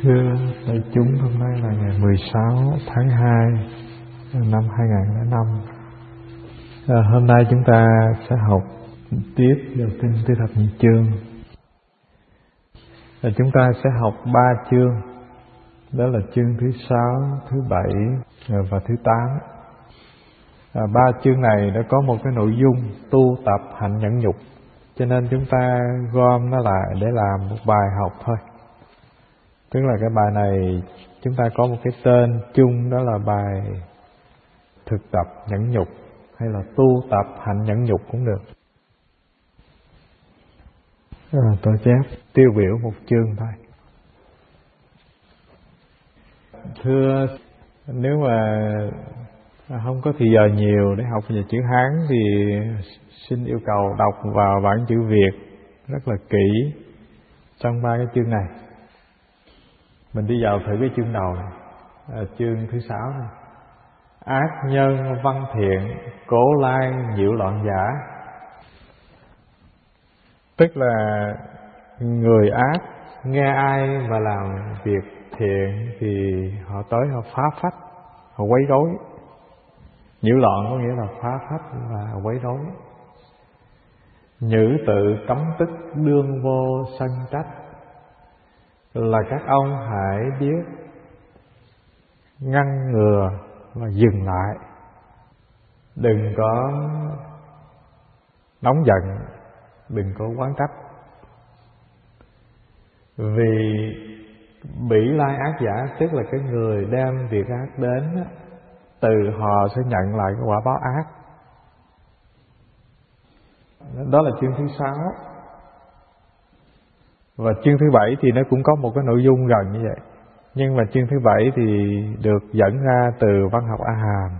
Thưa đại chúng, hôm nay là ngày 16 tháng 2 năm 2005. Hôm nay chúng ta sẽ học tiếp vào kinh Tứ Thập Nhị Chương. Chúng ta sẽ học 3 chương, đó là chương thứ 6, thứ 7 và thứ 8. 3 chương này đã có một cái nội dung tu tập hạnh nhẫn nhục, cho nên chúng ta gom nó lại để làm một bài học thôi. Tức là cái bài này chúng ta có một cái tên chung, đó là bài thực tập nhẫn nhục hay là tu tập hạnh nhẫn nhục cũng được. Tôi chép tiêu biểu một chương thôi. Thưa, nếu mà không có thì giờ nhiều để học về chữ Hán thì xin yêu cầu đọc vào bản chữ Việt rất là kỹ trong 3 cái chương này. Mình đi vào thử cái chương đầu này, chương thứ 6 này. Ác nhân văn thiện, cố lai nhiễu loạn giả. Tức là người ác nghe ai mà làm việc thiện thì họ tới họ phá phách, họ quấy rối. Nhiễu loạn có nghĩa là phá phách và quấy rối. Nhữ tự cấm tức đương vô sân trách, là các ông hãy biết ngăn ngừa và dừng lại, đừng có nóng giận, đừng có oán trách. Vì bỉ lai ác giả, tức là cái người đem việc ác đến, từ họ sẽ nhận lại cái quả báo ác. Đó là chương thứ 6. Và chương thứ 7 thì nó cũng có một cái nội dung gần như vậy. Nhưng mà chương thứ 7 thì được dẫn ra từ văn học A Hàm.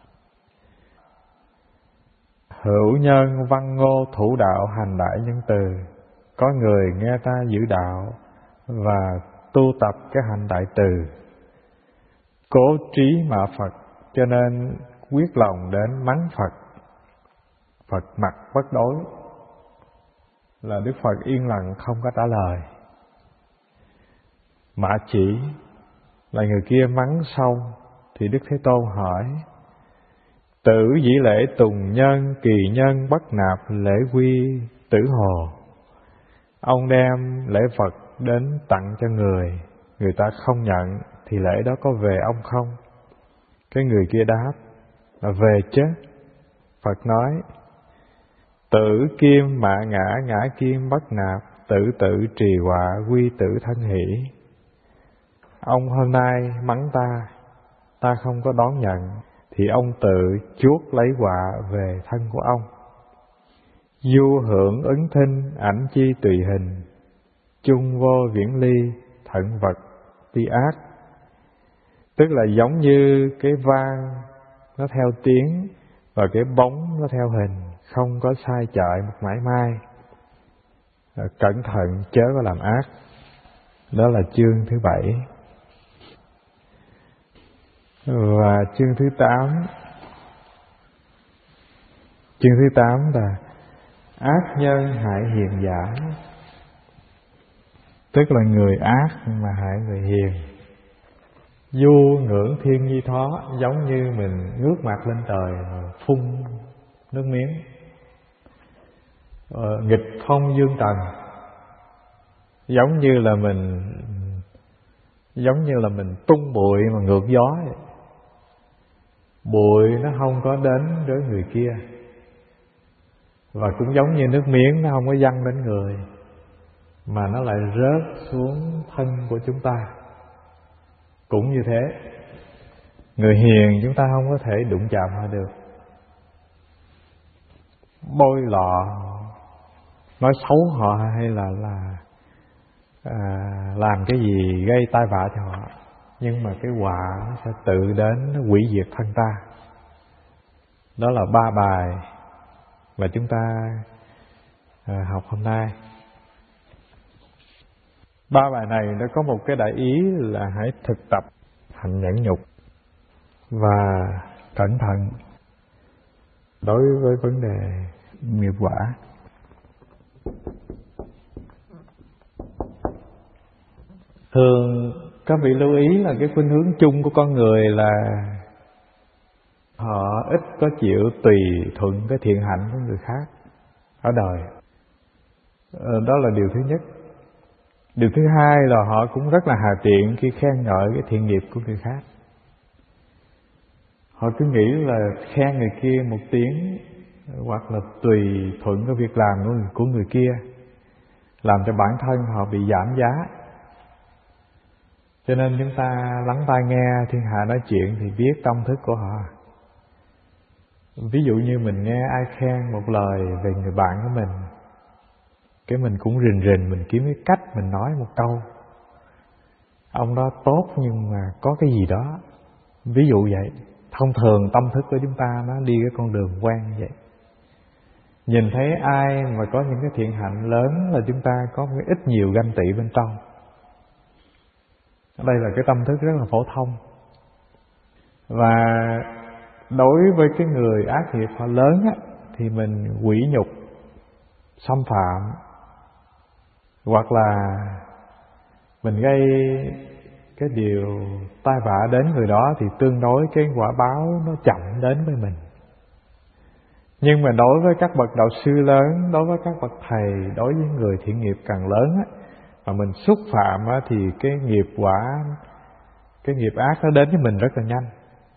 Hữu nhân văn ngô thủ đạo hành đại nhân từ. Có người nghe ta giữ đạo và tu tập cái hành đại từ. Cố trí mạ Phật, cho nên quyết lòng đến mắng Phật. Phật mặt bất đối, là Đức Phật yên lặng không có trả lời. Mạ chỉ, là người kia mắng xong thì Đức Thế Tôn hỏi: Tử dĩ lễ tùng nhân, kỳ nhân bất nạp lễ quy tử hồ. Ông đem lễ Phật đến tặng cho người ta không nhận thì lễ đó có về ông không? Cái người kia đáp là về chứ. Phật nói: Tử kim mạ ngã, ngã kim bất nạp, tử tự trì họa, quy tử thân hỷ. Ông hôm nay mắng ta không có đón nhận, thì ông tự chuốc lấy họa về thân của ông. Du hưởng ứng thinh, ảnh chi tùy hình, chung vô viễn ly, thận vật ti ác. Tức là giống như cái vang nó theo tiếng và cái bóng nó theo hình, không có sai chạy một mãi may. Cẩn thận chớ có làm ác. Đó là chương thứ 7. Và chương thứ 8. Chương thứ 8 là ác nhân hại hiền giả. Tức là người ác mà hại người hiền. Du ngưỡng thiên nhi thó, giống như mình ngước mặt lên trời phun nước miếng. Nghịch phong dương trần, giống như là mình tung bụi mà ngược gió vậy. Bụi nó không có đến với người kia, và cũng giống như nước miếng nó không có văng đến người, mà nó lại rớt xuống thân của chúng ta. Cũng như thế, người hiền chúng ta không có thể đụng chạm họ được. Bôi lọ, nói xấu họ hay là làm cái gì gây tai vạ cho họ, nhưng mà cái họa nó sẽ tự đến, nó hủy diệt thân ta. Đó là 3 bài mà chúng ta học hôm nay. 3 bài này nó có một cái đại ý là hãy thực tập hạnh nhẫn nhục và cẩn thận đối với vấn đề nghiệp quả. Thường các vị lưu ý là cái khuynh hướng chung của con người là họ ít có chịu tùy thuận cái thiện hạnh của người khác ở đời. Đó là điều thứ nhất. Điều thứ hai là họ cũng rất là hà tiện khi khen ngợi cái thiện nghiệp của người khác. Họ cứ nghĩ là khen người kia một tiếng hoặc là tùy thuận cái việc làm của người kia, làm cho bản thân họ bị giảm giá. Cho nên chúng ta lắng tai nghe thiên hạ nói chuyện thì biết tâm thức của họ. Ví dụ như mình nghe ai khen một lời về người bạn của mình, cái mình cũng rình mình kiếm cái cách mình nói một câu: ông đó tốt nhưng mà có cái gì đó. Ví dụ vậy. Thông thường tâm thức của chúng ta nó đi cái con đường quen như vậy. Nhìn thấy ai mà có những cái thiện hạnh lớn là chúng ta có một ít nhiều ganh tị bên trong. Đây là cái tâm thức rất là phổ thông. Và đối với cái người ác nghiệp họ lớn á, thì mình quỷ nhục, xâm phạm, hoặc là mình gây cái điều tai vạ đến người đó, thì tương đối cái quả báo nó chậm đến với mình. Nhưng mà đối với các bậc đạo sư lớn, đối với các bậc thầy, đối với người thiện nghiệp càng lớn á, mà mình xúc phạm á, thì cái nghiệp quả, cái nghiệp ác nó đến với mình rất là nhanh.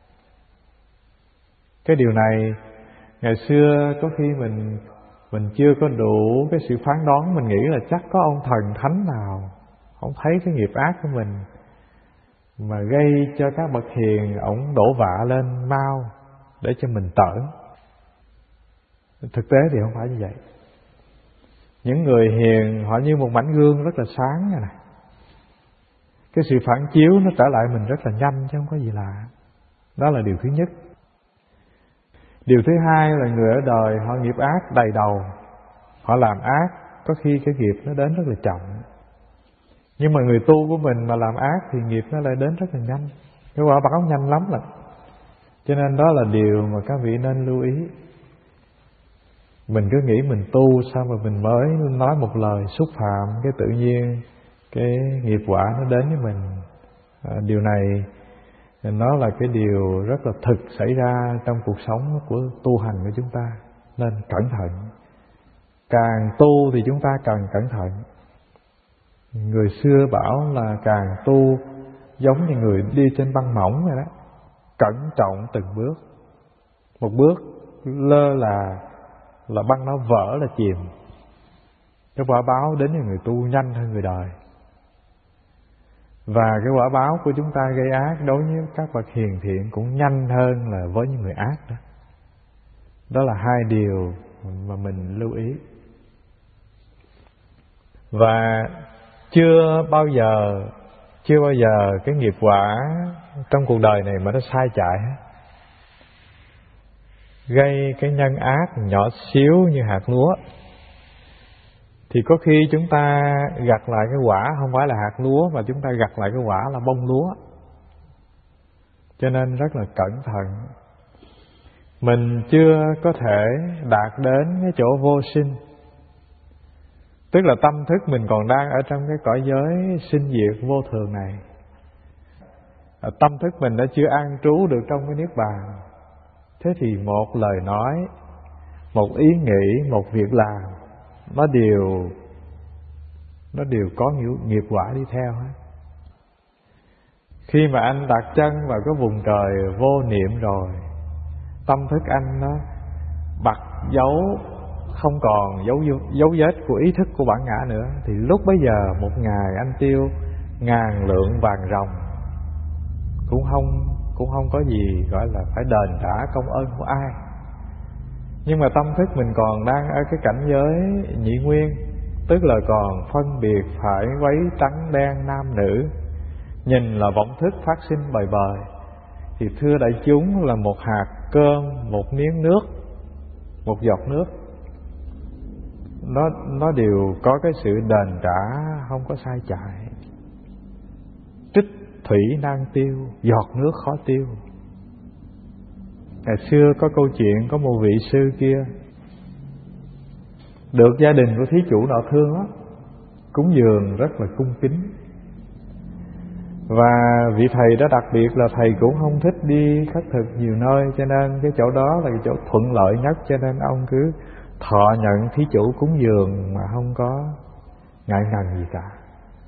Cái điều này ngày xưa có khi mình chưa có đủ cái sự phán đoán, mình nghĩ là chắc có ông thần thánh nào ông thấy cái nghiệp ác của mình mà gây cho các bậc hiền ổng đổ vạ lên mau để cho mình tởn. Thực tế thì không phải như vậy. Những người hiền họ như một mảnh gương rất là sáng này. Cái sự phản chiếu nó trở lại mình rất là nhanh chứ không có gì lạ. Đó là điều thứ nhất. Điều thứ hai là người ở đời họ nghiệp ác đầy đầu, họ làm ác, có khi cái nghiệp nó đến rất là chậm. Nhưng mà người tu của mình mà làm ác thì nghiệp nó lại đến rất là nhanh, cái quả báo nhanh lắm lận. Cho nên đó là điều mà các vị nên lưu ý. Mình cứ nghĩ mình tu sao mà mình mới nói một lời xúc phạm, cái tự nhiên cái nghiệp quả nó đến với mình. Điều này nó là cái điều rất là thực xảy ra trong cuộc sống của tu hành của chúng ta, nên cẩn thận. Càng tu thì chúng ta càng cẩn thận. Người xưa bảo là càng tu giống như người đi trên băng mỏng vậy đó, cẩn trọng từng bước. Một bước lơ là băng nó vỡ là chìm. Cái quả báo đến với người tu nhanh hơn người đời. Và cái quả báo của chúng ta gây ác đối với các bậc hiền thiện cũng nhanh hơn là với những người ác đó. Đó là hai điều mà mình lưu ý. Và chưa bao giờ cái nghiệp quả trong cuộc đời này mà nó sai chạy hết. Gây cái nhân ác nhỏ xíu như hạt lúa thì có khi chúng ta gặt lại cái quả không phải là hạt lúa, mà chúng ta gặt lại cái quả là bông lúa. Cho nên rất là cẩn thận. Mình chưa có thể đạt đến cái chỗ vô sinh, tức là tâm thức mình còn đang ở trong cái cõi giới sinh diệt vô thường này. Tâm thức mình đã chưa an trú được trong cái niết bàn. Thế thì một lời nói, một ý nghĩ, một việc làm, nó đều có nghiệp quả đi theo hết. Khi mà anh đặt chân vào cái vùng trời vô niệm rồi, tâm thức anh nó bặt dấu, không còn dấu vết của ý thức của bản ngã nữa, thì lúc bấy giờ một ngày anh tiêu ngàn lượng vàng ròng cũng không có gì gọi là phải đền trả công ơn của ai. Nhưng mà tâm thức mình còn đang ở cái cảnh giới nhị nguyên, tức là còn phân biệt phải quấy trắng đen nam nữ, nhìn là vọng thức phát sinh bời bời. Thì thưa đại chúng, là một hạt cơm, một miếng nước, một giọt nước, nó đều có cái sự đền trả, không có sai chạy. Trích thủy nan tiêu, giọt nước khó tiêu. Ngày xưa có câu chuyện, có một vị sư kia được gia đình của thí chủ nọ thương lắm, cúng dường rất là cung kính. Và vị thầy đó đặc biệt là thầy cũng không thích đi khất thực nhiều nơi, cho nên cái chỗ đó là cái chỗ thuận lợi nhất, cho nên ông cứ thọ nhận thí chủ cúng dường mà không có ngại ngần gì cả.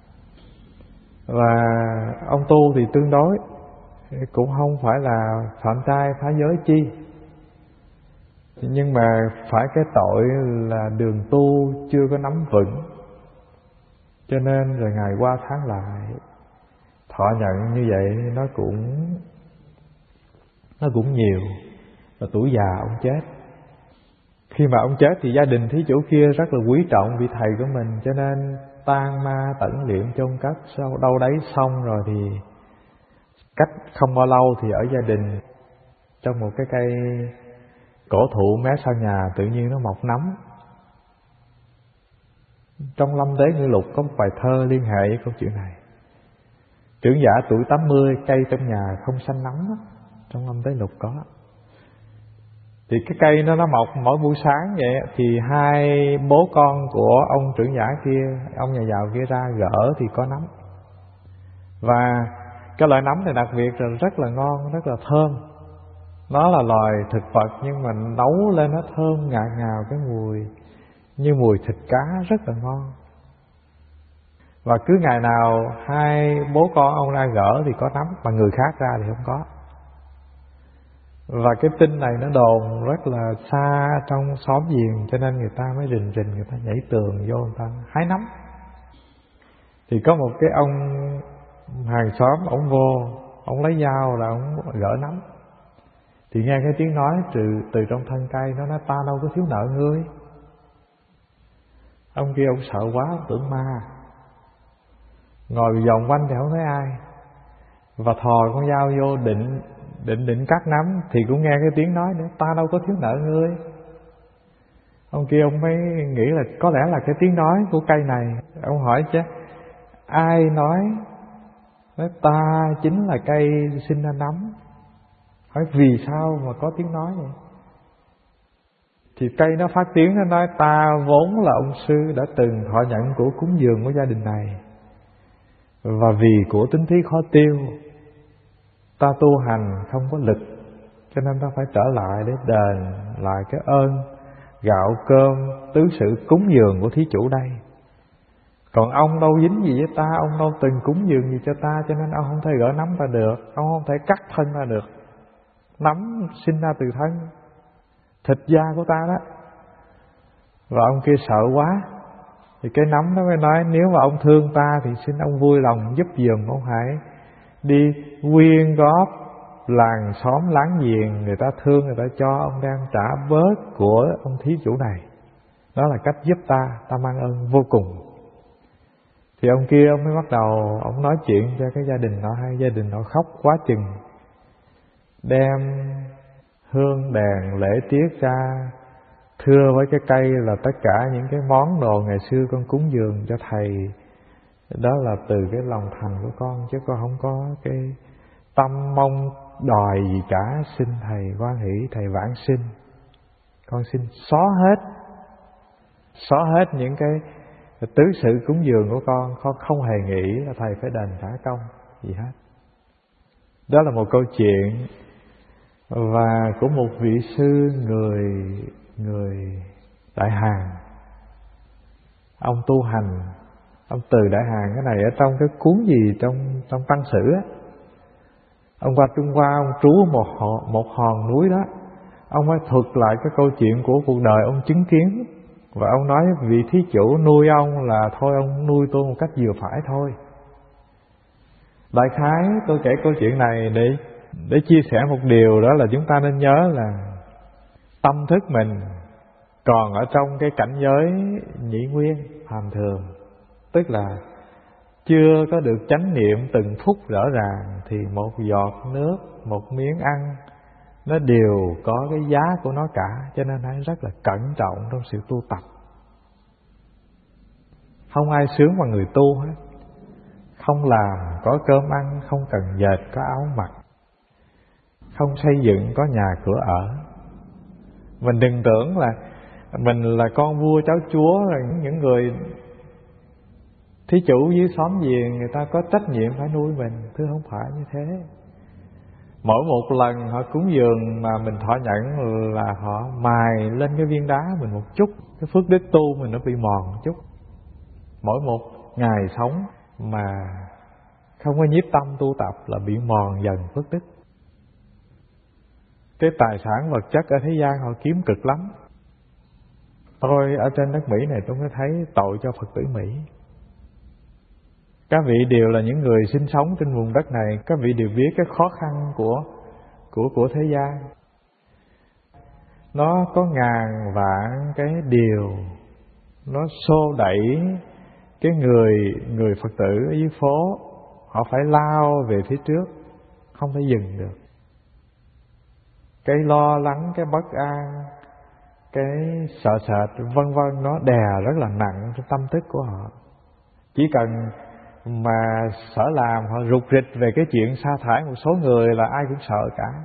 Và ông tu thì tương đối, cũng không phải là phạm trai phá giới chi, nhưng mà phải cái tội là đường tu chưa có nắm vững, cho nên rồi ngày qua tháng lại thọ nhận như vậy nó cũng nhiều. Và tuổi già ông chết. Khi mà ông chết thì gia đình thí chủ kia rất là quý trọng vị thầy của mình, cho nên tang ma tẩn liệm chôn cất đâu đấy xong rồi thì cách không bao lâu thì ở gia đình trong một cái cây cổ thụ mé sau nhà tự nhiên nó mọc nấm. Trong Lâm Tế Ngữ Lục có một bài thơ liên hệ với câu chuyện này. Trưởng giả tuổi 80 cây trong nhà không xanh nấm đó. Trong Lâm Tế Lục có. Thì cái cây nó mọc mỗi buổi sáng vậy, thì hai bố con của ông trưởng giả kia, ông nhà giàu kia ra gỡ thì có nấm. Và cái loại nấm này đặc biệt là rất là ngon, rất là thơm. Nó là loài thực vật nhưng mà nấu lên nó thơm ngạt ngào, cái mùi như mùi thịt cá rất là ngon. Và cứ ngày nào hai bố con ông ra gỡ thì có nấm, mà người khác ra thì không có. Và cái tin này nó đồn rất là xa trong xóm giềng, cho nên người ta mới rình người ta nhảy tường vô, người ta hái nấm. Thì có một cái ông hàng xóm, ông vô, ông lấy dao là ông gỡ nấm. Thì nghe cái tiếng nói từ trong thân cây, nó nói: ta đâu có thiếu nợ ngươi. Ông kia ông sợ quá, ông tưởng ma, ngồi vòng quanh thì không thấy ai, và thò con dao vô định cắt nấm, thì cũng nghe cái tiếng nói nữa: ta đâu có thiếu nợ ngươi. Ông kia ông mới nghĩ là có lẽ là cái tiếng nói của cây này. Ông hỏi chứ ai nói ta chính là cây sinh ra nấm. Hỏi vì sao mà có tiếng nói vậy? Thì cây nó phát tiếng, nó nói: ta vốn là ông sư đã từng thọ nhận của cúng dường của gia đình này, và vì của tính thí khó tiêu, ta tu hành không có lực, cho nên ta phải trở lại để đền lại cái ơn gạo cơm tứ sự cúng dường của thí chủ đây. Còn ông đâu dính gì với ta, ông đâu từng cúng dường gì cho ta, cho nên ông không thể gỡ nấm ra được, ông không thể cắt thân ra được. Nấm sinh ra từ thân, thịt da của ta đó. Và ông kia sợ quá, thì cái nấm nó mới nói: nếu mà ông thương ta thì xin ông vui lòng giúp giùm, ông hãy đi quyên góp làng xóm láng giềng, người ta thương người ta cho, ông đang trả bớt của ông thí chủ này. Đó là cách giúp ta mang ơn vô cùng. Thì ông kia ông mới bắt đầu ông nói chuyện cho cái gia đình nọ, hai gia đình nọ khóc quá chừng, đem hương đèn lễ tiết ra thưa với cái cây là tất cả những cái món đồ ngày xưa con cúng dường cho thầy, đó là từ cái lòng thành của con, chứ con không có cái tâm mong đòi gì cả. Xin thầy hoan hỷ, thầy vãng sinh. Con xin xóa hết những cái tứ sự cúng dường của con không hề nghĩ là thầy phải đền trả công gì hết. Đó là một câu chuyện và của một vị sư người Đại Hàn. Ông tu hành, ông từ Đại Hàn. Cái này ở trong cái cuốn gì trong Tăng Sử á. Ông qua Trung Hoa, ông trú một hòn núi đó. Ông mới thuật lại cái câu chuyện của cuộc đời ông chứng kiến. Và ông nói vị thí chủ nuôi ông là thôi ông nuôi tôi một cách vừa phải thôi. Đại khái tôi kể câu chuyện này để chia sẻ một điều, đó là chúng ta nên nhớ là tâm thức mình còn ở trong cái cảnh giới nhĩ nguyên phàm thường, tức là chưa có được chánh niệm từng phút rõ ràng, thì một giọt nước, một miếng ăn nó đều có cái giá của nó cả. Cho nên hãy rất là cẩn trọng trong sự tu tập. Không ai sướng bằng người tu hết. Không làm có cơm ăn, không cần dệt có áo mặc, không xây dựng có nhà cửa ở. Mình đừng tưởng là mình là con vua cháu chúa, rồi những người thí chủ dưới xóm giềng người ta có trách nhiệm phải nuôi mình, thưa không phải như thế. Mỗi một lần họ cúng dường mà mình thọ nhận là họ mài lên cái viên đá mình một chút, cái phước đức tu mình nó bị mòn một chút. Mỗi một ngày sống mà không có nhiếp tâm tu tập là bị mòn dần phước đức. Cái tài sản vật chất ở thế gian họ kiếm cực lắm. Tôi ở trên đất Mỹ này tôi mới thấy tội cho Phật tử Mỹ. Các vị đều là những người sinh sống trên vùng đất này, các vị đều biết cái khó khăn của thế gian. Nó có ngàn vạn cái điều nó xô đẩy cái người Phật tử ở dưới phố, họ phải lao về phía trước, không thể dừng được. Cái lo lắng, cái bất an, cái sợ sệt vân vân nó đè rất là nặng trên tâm thức của họ. Chỉ cần mà sở làm họ rụt rịch về cái chuyện sa thải một số người là ai cũng sợ cả.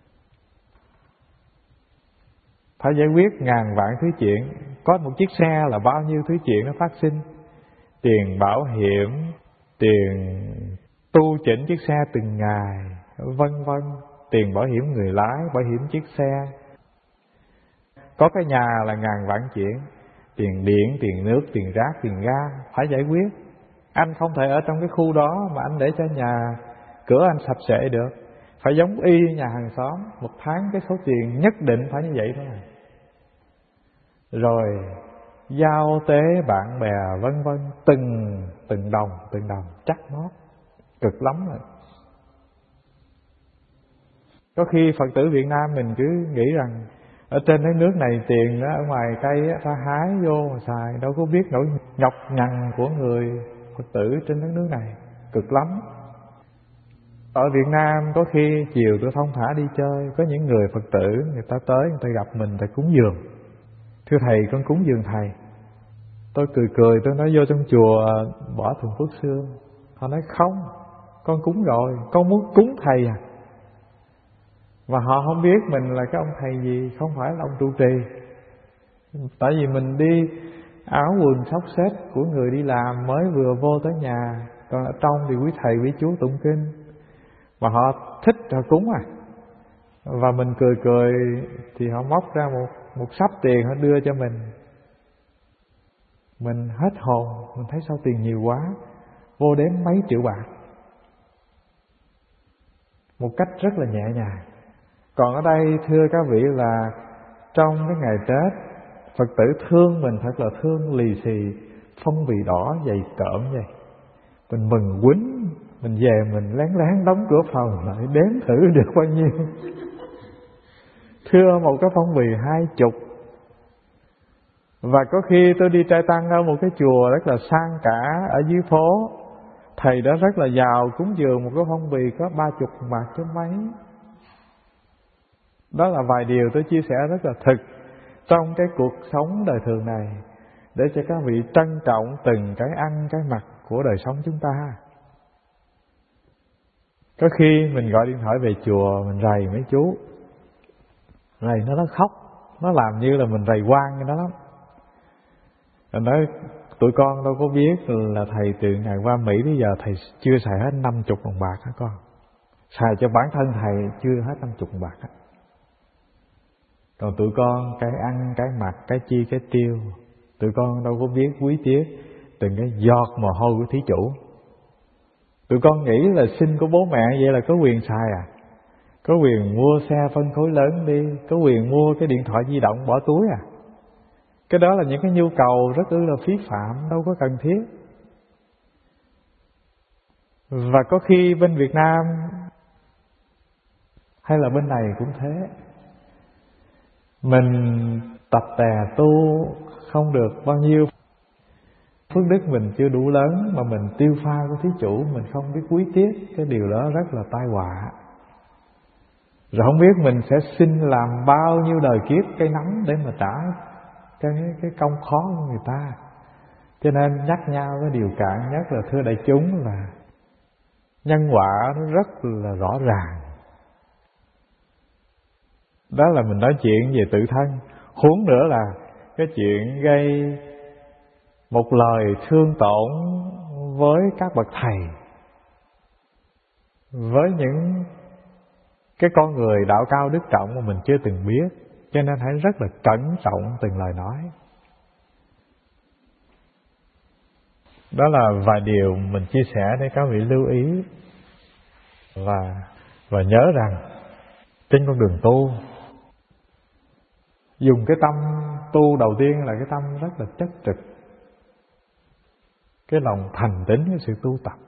Phải giải quyết ngàn vạn thứ chuyện. Có một chiếc xe là bao nhiêu thứ chuyện nó phát sinh. Tiền bảo hiểm, tiền tu chỉnh chiếc xe từng ngày, vân vân. Tiền bảo hiểm người lái, bảo hiểm chiếc xe. Có cái nhà là ngàn vạn chuyện. Tiền điện, tiền nước, tiền rác, tiền ga phải giải quyết. Anh không thể ở trong cái khu đó mà anh để cho nhà cửa anh sạch sẽ được. Phải giống y nhà hàng xóm, một tháng cái số tiền nhất định phải như vậy thôi. Rồi giao tế bạn bè vân vân, từng đồng chắc nót, cực lắm rồi. Có khi Phật tử Việt Nam mình cứ nghĩ rằng ở trên cái nước này tiền đó, ở ngoài cây ta hái vô mà xài, đâu có biết nỗi nhọc nhằn của người Phật tử trên đất nước này, cực lắm. Ở Việt Nam có khi chiều tôi thông thả đi chơi, có những người Phật tử người ta tới, người ta gặp mình, người ta cúng dường. Thưa thầy, con cúng dường thầy. Tôi cười, tôi nói vô trong chùa bỏ thùng phước xương. Họ nói không, con cúng rồi, con muốn cúng thầy à. Và họ không biết mình là cái ông thầy gì, không phải là ông trụ trì. Tại vì mình đi áo quần xốc xếch của người đi làm mới vừa vô tới nhà, còn ở trong thì quý thầy quý chú tụng kinh. Mà họ thích họ cúng à. Và mình cười thì họ móc ra một sắp tiền họ đưa cho mình. Mình hết hồn, mình thấy sao tiền nhiều quá, vô đếm mấy triệu bạc. Một cách rất là nhẹ nhàng. Còn ở đây thưa các vị là trong cái ngày Tết, Phật tử thương mình thật là thương, lì xì, phong bì đỏ dày cộm vậy. Mình mừng quýnh, mình về mình lén đóng cửa phòng lại đếm thử được bao nhiêu. Thưa một cái phong bì 20. Và có khi tôi đi trai tăng ở một cái chùa rất là sang cả ở dưới phố, thầy đó rất là giàu, cúng dường một cái phong bì có 30 bạc chứ mấy. Đó là vài điều tôi chia sẻ rất là thực trong cái cuộc sống đời thường này, để cho các vị trân trọng từng cái ăn cái mặc của đời sống chúng ta. Có khi mình gọi điện thoại về chùa, mình rầy mấy chú, rầy nó khóc, nó làm như là mình rầy oan cho nó lắm. Rồi nói tụi con đâu có biết là thầy từ ngày qua Mỹ đến giờ thầy chưa xài hết 50 đồng bạc hả con. Xài cho bản thân thầy chưa hết 50 đồng bạc á. Còn tụi con cái ăn, cái mặc, cái chi, cái tiêu, tụi con đâu có biết quý tiếc từng cái giọt mồ hôi của thí chủ. Tụi con nghĩ là xin của bố mẹ vậy là có quyền xài à? Có quyền mua xe phân khối lớn đi, có quyền mua cái điện thoại di động bỏ túi à? Cái đó là những cái nhu cầu rất là phí phạm, đâu có cần thiết. Và có khi bên Việt Nam hay là bên này cũng thế. Mình tập tè tu không được bao nhiêu, phước đức mình chưa đủ lớn mà mình tiêu pha của thí chủ, mình không biết quý tiếc, cái điều đó rất là tai họa. Rồi không biết mình sẽ xin làm bao nhiêu đời kiếp cây nấm để mà trả cái công khó của người ta. Cho nên nhắc nhau cái điều cạn nhất là thưa đại chúng là nhân quả nó rất là rõ ràng. Đó là mình nói chuyện về tự thân. Huống nữa là cái chuyện gây một lời thương tổn với các bậc thầy, với những cái con người đạo cao đức trọng mà mình chưa từng biết, cho nên hãy rất là cẩn trọng từng lời nói. Đó là vài điều mình chia sẻ để các vị lưu ý và nhớ rằng trên con đường tu, dùng cái tâm tu đầu tiên là cái tâm rất là chất trực, cái lòng thành tín, cái sự tu tập.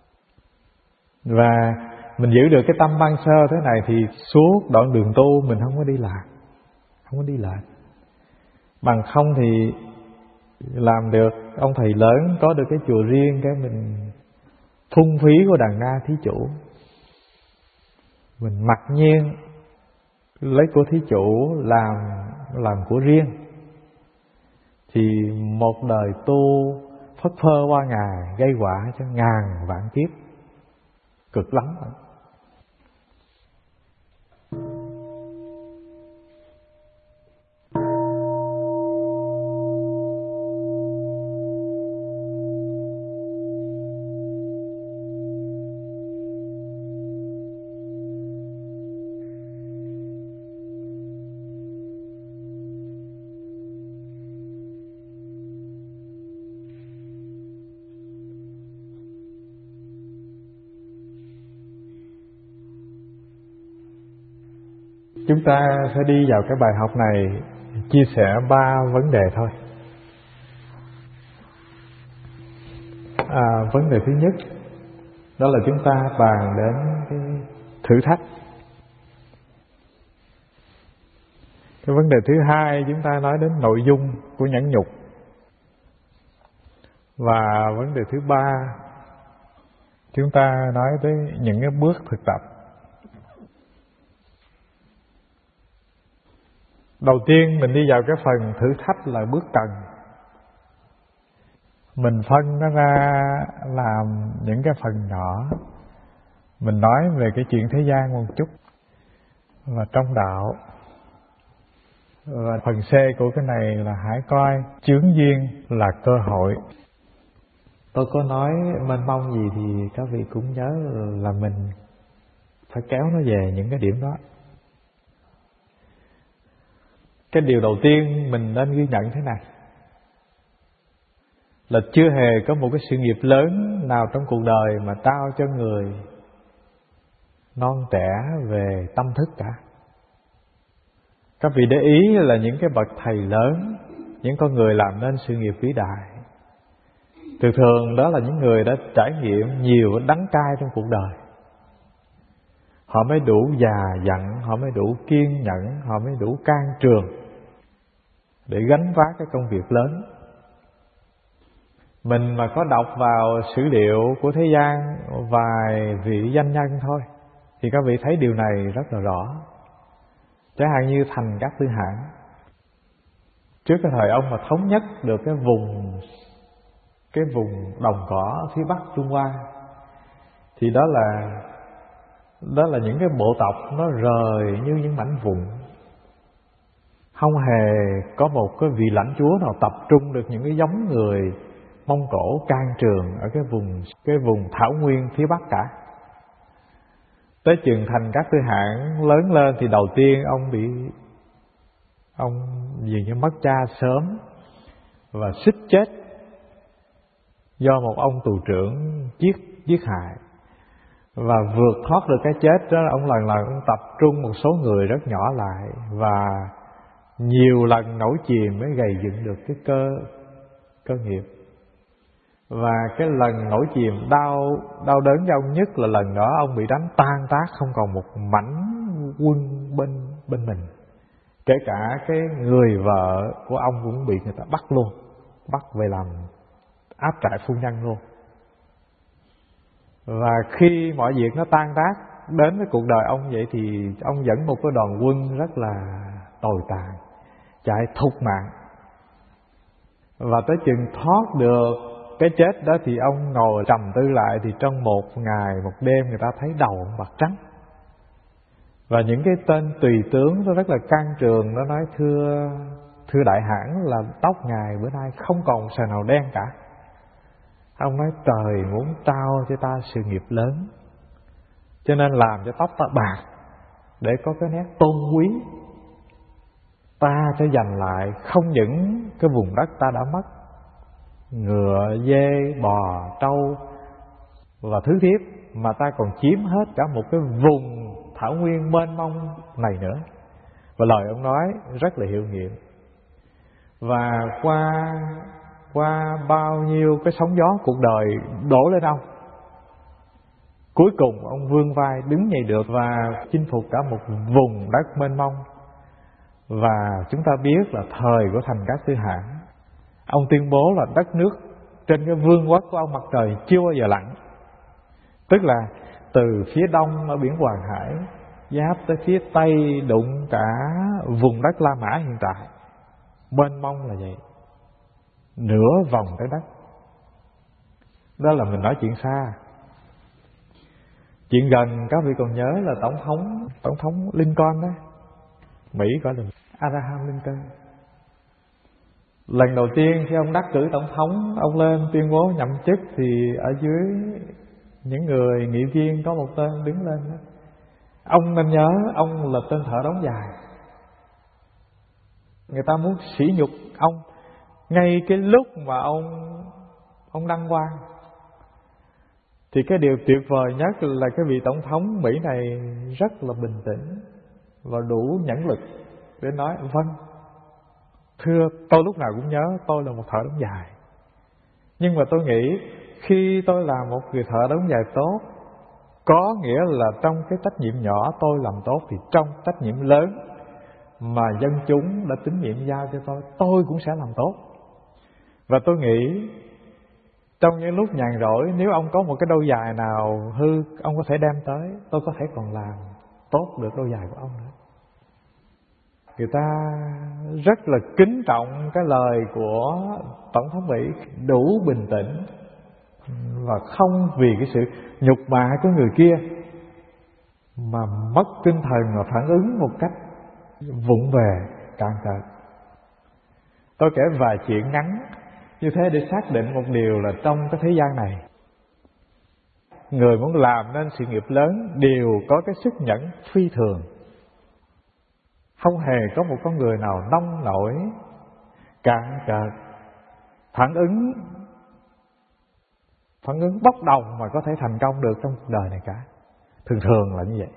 Và mình giữ được cái tâm ban sơ thế này thì suốt đoạn đường tu mình không có đi lạc, không có đi lạc. Bằng không thì làm được ông thầy lớn, có được cái chùa riêng, cái mình phung phí của đàn na thí chủ, mình mặc nhiên lấy của thí chủ làm của riêng, thì một đời tu phất phơ qua ngày, gây quả cho ngàn vạn kiếp, cực lắm. Chúng ta sẽ đi vào cái bài học này chia sẻ 3 vấn đề thôi. Vấn đề thứ nhất đó là chúng ta bàn đến cái thử thách. Cái vấn đề thứ hai chúng ta nói đến nội dung của nhẫn nhục. Và vấn đề thứ ba chúng ta nói tới những cái bước thực tập. Đầu tiên mình đi vào cái phần thử thách là bước cần. Mình phân nó ra làm những cái phần nhỏ. Mình nói về cái chuyện thế gian một chút, và trong đạo. Và phần C của cái này là hãy coi chướng duyên là cơ hội. Tôi có nói mênh mông gì thì các vị cũng nhớ là mình phải kéo nó về những cái điểm đó. Cái điều đầu tiên mình nên ghi nhận thế này, là chưa hề có một cái sự nghiệp lớn nào trong cuộc đời mà trao cho người non trẻ về tâm thức cả. Các vị để ý là những cái bậc thầy lớn, những con người làm nên sự nghiệp vĩ đại, thường đó là những người đã trải nghiệm nhiều đắng cay trong cuộc đời. Họ mới đủ già dặn, họ mới đủ kiên nhẫn, họ mới đủ can trường để gánh vác cái công việc lớn. Mình mà có đọc vào sử liệu của thế gian vài vị danh nhân thôi thì các vị thấy điều này rất là rõ. Chẳng hạn như Thành Các Tư Hãn, trước cái thời ông mà thống nhất được cái vùng đồng cỏ phía bắc Trung Hoa, thì đó là những cái bộ tộc nó rời như những mảnh vụn, không hề có một cái vị lãnh chúa nào tập trung được những cái giống người Mông Cổ can trường ở cái vùng thảo nguyên phía bắc cả. Tới chừng Thành Các Tư Hãn lớn lên thì đầu tiên ông dường như mất cha sớm và suýt chết do một ông tù trưởng giết hại. Và vượt thoát được cái chết đó, ông lần ông tập trung một số người rất nhỏ lại, và nhiều lần nổi chìm mới gầy dựng được cái cơ nghiệp. Và cái lần nổi chìm đau đớn cho ông nhất là lần đó ông bị đánh tan tác, không còn một mảnh quân bên mình. Kể cả cái người vợ của ông cũng bị người ta bắt luôn, bắt về làm áp trại phu nhân luôn. Và khi mọi việc nó tan tác đến với cuộc đời ông vậy, thì ông dẫn một cái đoàn quân rất là tồi tàn chạy thục mạng. Và tới chừng thoát được cái chết đó thì ông ngồi trầm tư lại, thì trong một ngày một đêm người ta thấy đầu ông bạc trắng. Và những cái tên tùy tướng nó rất là can trường, nó nói thưa đại hãn là tóc ngài bữa nay không còn sợi nào đen cả. Ông nói trời muốn trao cho ta sự nghiệp lớn, cho nên làm cho tóc ta bạc để có cái nét tôn quý. Ta sẽ giành lại không những cái vùng đất ta đã mất, ngựa, dê, bò, trâu và thứ thiếp, mà ta còn chiếm hết cả một cái vùng thảo nguyên mênh mông này nữa. Và lời ông nói rất là hiệu nghiệm. Và qua bao nhiêu cái sóng gió cuộc đời đổ lên ông, cuối cùng ông vươn vai đứng dậy được và chinh phục cả một vùng đất mênh mông. Và chúng ta biết là thời của Thành Cát Tư Hãn, ông tuyên bố là đất nước trên cái vương quốc của ông mặt trời chưa bao giờ lặn. Tức là từ phía đông ở biển Hoàng Hải giáp tới phía tây đụng cả vùng đất La Mã hiện tại, mênh mông là vậy, nửa vòng trái đất. Đó là mình nói chuyện xa. Chuyện gần các vị còn nhớ là tổng thống Lincoln đó, Mỹ gọi là Abraham Lincoln. Lần đầu tiên khi ông đắc cử tổng thống, ông lên tuyên bố nhậm chức thì ở dưới những người nghị viên có một tên đứng lên đó. Ông nên nhớ ông là tên thợ đóng dài. Người ta muốn sỉ nhục ông ngay cái lúc mà ông đăng quang. Thì cái điều tuyệt vời nhất là cái vị tổng thống Mỹ này rất là bình tĩnh và đủ nhẫn lực để nói vâng, thưa, tôi lúc nào cũng nhớ tôi là một thợ đóng dài. Nhưng mà tôi nghĩ khi tôi là một người thợ đóng dài tốt, có nghĩa là trong cái trách nhiệm nhỏ tôi làm tốt, thì trong trách nhiệm lớn mà dân chúng đã tín nhiệm giao cho tôi cũng sẽ làm tốt. Và tôi nghĩ trong những lúc nhàn rỗi, nếu ông có một cái đôi giày nào hư, ông có thể đem tới, tôi có thể còn làm tốt được đôi giày của ông nữa. Người ta rất là kính trọng cái lời của Tổng thống Mỹ, đủ bình tĩnh và không vì cái sự nhục mạ của người kia mà mất tinh thần và phản ứng một cách vụng về cạn cợt. Tôi kể vài chuyện ngắn như thế để xác định một điều là trong cái thế gian này, người muốn làm nên sự nghiệp lớn đều có cái sức nhẫn phi thường. Không hề có một con người nào nông nổi, cạn cợt, phản ứng bốc đồng mà có thể thành công được trong cuộc đời này cả. Thường là như vậy.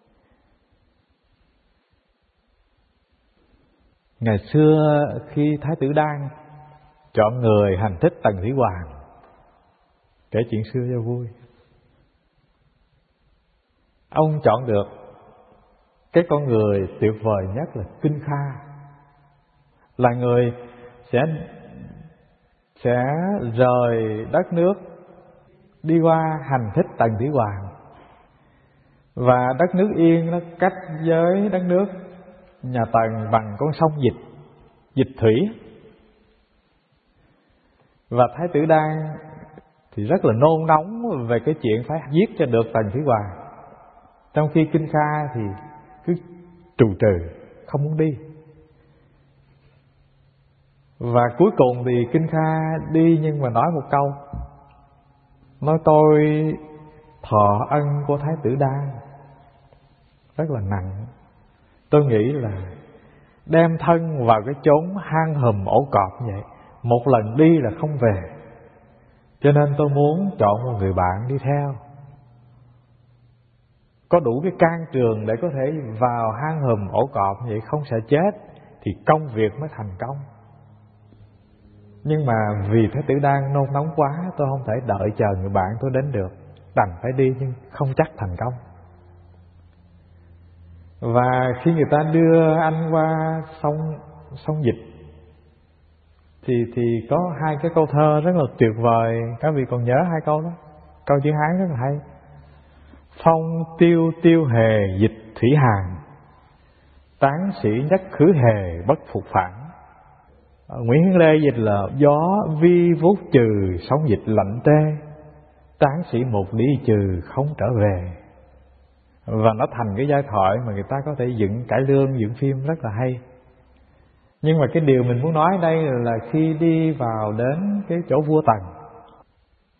Ngày xưa khi Thái tử Đan chọn người hành thích Tần Thủy Hoàng, kể chuyện xưa cho vui, ông chọn được cái con người tuyệt vời nhất là Kinh Kha, là người sẽ rời đất nước đi qua hành thích Tần Thủy Hoàng. Và đất nước Yên nó cách với đất nước nhà Tần bằng con sông Dịch Thủy. Và Thái tử Đan thì rất là nôn nóng về cái chuyện phải giết cho được Tần Thủy Hoàng, trong khi Kinh Kha thì cứ trù trừ không muốn đi. Và cuối cùng thì Kinh Kha đi, nhưng mà nói một câu, nói tôi thọ ân của Thái tử Đan rất là nặng. Tôi nghĩ là đem thân vào cái chốn hang hùm ổ cọp vậy, một lần đi là không về, cho nên tôi muốn chọn một người bạn đi theo, có đủ cái can trường để có thể vào hang hùm ổ cọp vậy, không sợ chết, thì công việc mới thành công. Nhưng mà vì Thái tử Đan nôn nóng quá, tôi không thể đợi chờ người bạn tôi đến được, đành phải đi nhưng không chắc thành công. Và khi người ta đưa anh qua sông Dịch thì có hai cái câu thơ rất là tuyệt vời. Các vị còn nhớ hai câu đó? Câu chữ Hán rất là hay: phong tiêu tiêu hề dịch thủy hàn, tán sĩ nhất khứ hề bất phục phản. Nguyễn Hiến Lê dịch là gió vi vuốt trừ sóng dịch lạnh tê, tán sĩ một lý trừ không trở về. Và nó thành cái giai thoại mà người ta có thể dựng cải lương, dựng phim rất là hay. Nhưng mà cái điều mình muốn nói đây là khi đi vào đến cái chỗ vua Tần,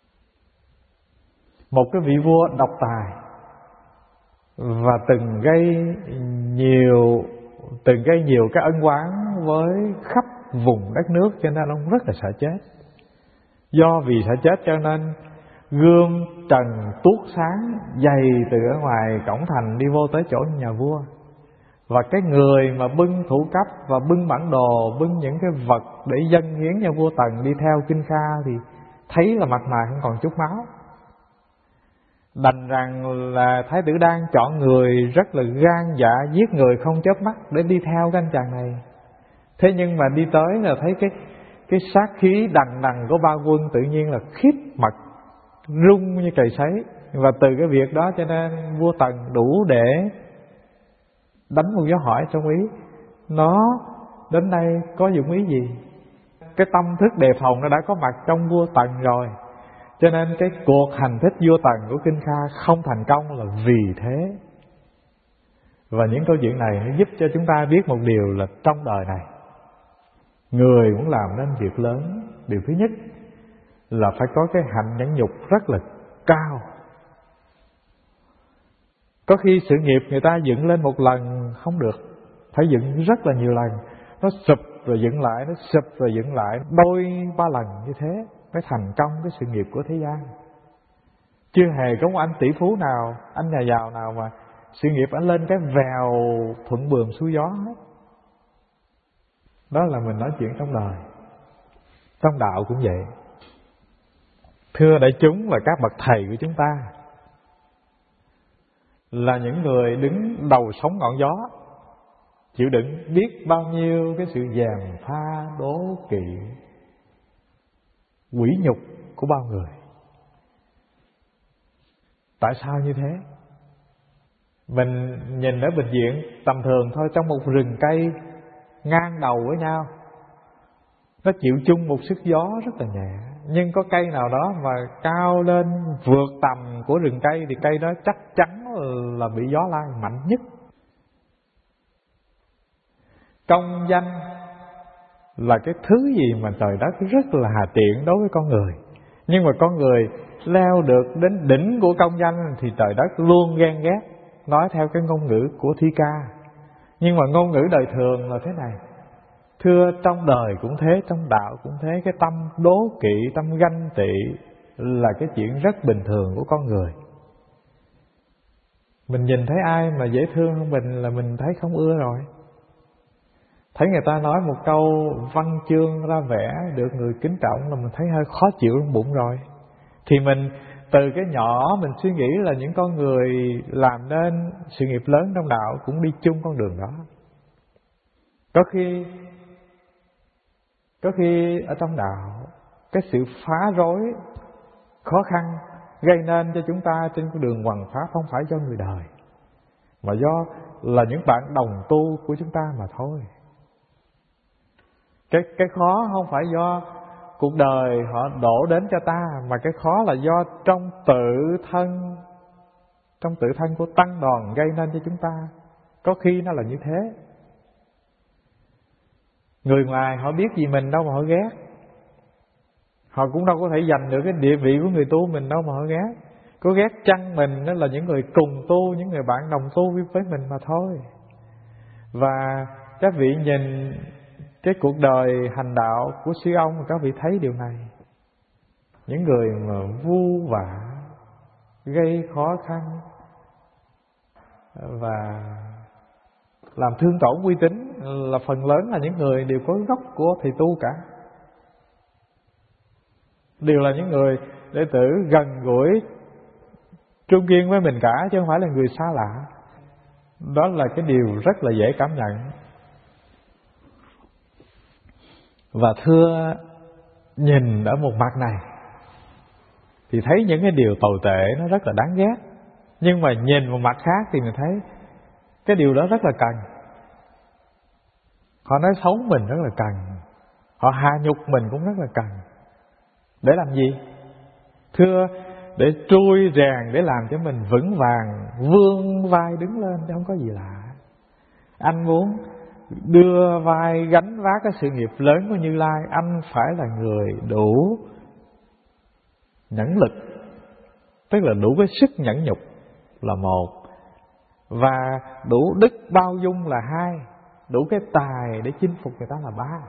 Một cái vị vua độc tài và từng gây nhiều cái ân oán với khắp vùng đất nước, cho nên ông rất là sợ chết. Do vì sợ chết cho nên gươm trần tuốt sáng dày từ ở ngoài cổng thành đi vô tới chỗ nhà vua. Và cái người mà bưng thủ cấp và bưng bản đồ, bưng những cái vật để dâng hiến cho vua Tần đi theo Kinh Kha thì thấy là mặt mày không còn chút máu. Đành rằng là Thái tử Đan chọn người rất là gan dạ, giết người không chớp mắt để đi theo cái anh chàng này. Thế nhưng mà đi tới là thấy cái sát khí đằng đằng của ba quân tự nhiên là khiếp mặt rung như cầy sấy. Và từ cái việc đó cho nên vua Tần đủ để đánh một dấu hỏi trong ý, nó đến đây có dụng ý gì? Cái tâm thức đề phòng nó đã có mặt trong vua Tần rồi, cho nên cái cuộc hành thích vua Tần của Kinh Kha không thành công là vì thế. Và những câu chuyện này nó giúp cho chúng ta biết một điều là trong đời này, người muốn làm nên việc lớn, điều thứ nhất là phải có cái hạnh nhẫn nhục rất là cao. Có khi sự nghiệp người ta dựng lên một lần không được, phải dựng rất là nhiều lần. Nó sụp rồi dựng lại, nó sụp rồi dựng lại, đôi ba lần như thế mới thành công cái sự nghiệp của thế gian. Chưa hề có một anh tỷ phú nào, anh nhà giàu nào mà sự nghiệp anh lên cái vèo thuận buồm xuôi gió hết. Đó là mình nói chuyện trong đời. Trong đạo cũng vậy. Thưa đại chúng, là các bậc thầy của chúng ta là những người đứng đầu sóng ngọn gió, chịu đựng biết bao nhiêu cái sự gièm pha, đố kỵ, quỷ nhục của bao người. Tại sao như thế? Mình nhìn ở bệnh viện tầm thường thôi, trong một rừng cây ngang đầu với nhau, nó chịu chung một sức gió rất là nhẹ. Nhưng có cây nào đó mà cao lên vượt tầm của rừng cây thì cây đó chắc chắn là bị gió lai mạnh nhất. Công danh là cái thứ gì mà trời đất rất là hà tiện đối với con người. Nhưng mà con người leo được đến đỉnh của công danh thì trời đất luôn ghen ghét. Nói theo cái ngôn ngữ của thi ca. Nhưng mà ngôn ngữ đời thường là thế này. Thưa, trong đời cũng thế, trong đạo cũng thế. Cái tâm đố kỵ, tâm ganh tị là cái chuyện rất bình thường của con người. Mình nhìn thấy ai mà dễ thương hơn mình là mình thấy không ưa rồi. Thấy người ta nói một câu văn chương ra vẻ được người kính trọng là mình thấy hơi khó chịu trong bụng rồi. Thì mình từ cái nhỏ mình suy nghĩ là những con người làm nên sự nghiệp lớn trong đạo cũng đi chung con đường đó. Có khi ở trong đạo, cái sự phá rối, khó khăn gây nên cho chúng ta trên con đường hoằng pháp không phải do người đời, mà do là những bạn đồng tu của chúng ta mà thôi. Cái khó không phải do cuộc đời họ đổ đến cho ta, mà cái khó là do trong tự thân của tăng đoàn gây nên cho chúng ta. Có khi nó là như thế. Người ngoài họ biết gì mình đâu mà họ ghét. Họ cũng đâu có thể giành được cái địa vị của người tu mình đâu mà họ ghét. Có ghét chăng mình đó là những người cùng tu, những người bạn đồng tu với mình mà thôi. Và các vị nhìn cái cuộc đời hành đạo của sư ông, các vị thấy điều này. Những người mà vu vạ, gây khó khăn và làm thương tổn uy tín là phần lớn là những người đều có gốc của thầy tu cả. Đều là những người đệ tử gần gũi, trung kiên với mình cả, chứ không phải là người xa lạ. Đó là cái điều rất là dễ cảm nhận. Và thưa, nhìn ở một mặt này thì thấy những cái điều tồi tệ nó rất là đáng ghét. Nhưng mà nhìn một mặt khác thì mình thấy cái điều đó rất là cần. Họ nói xấu mình rất là cần. Họ hạ nhục mình cũng rất là cần. Để làm gì? Thưa, để trui rèn, để làm cho mình vững vàng, vươn vai đứng lên, chứ không có gì lạ. Anh muốn đưa vai gánh vác cái sự nghiệp lớn của Như Lai, anh phải là người đủ nhẫn lực, tức là đủ cái sức nhẫn nhục là một, và đủ đức bao dung là hai, đủ cái tài để chinh phục người ta là ba.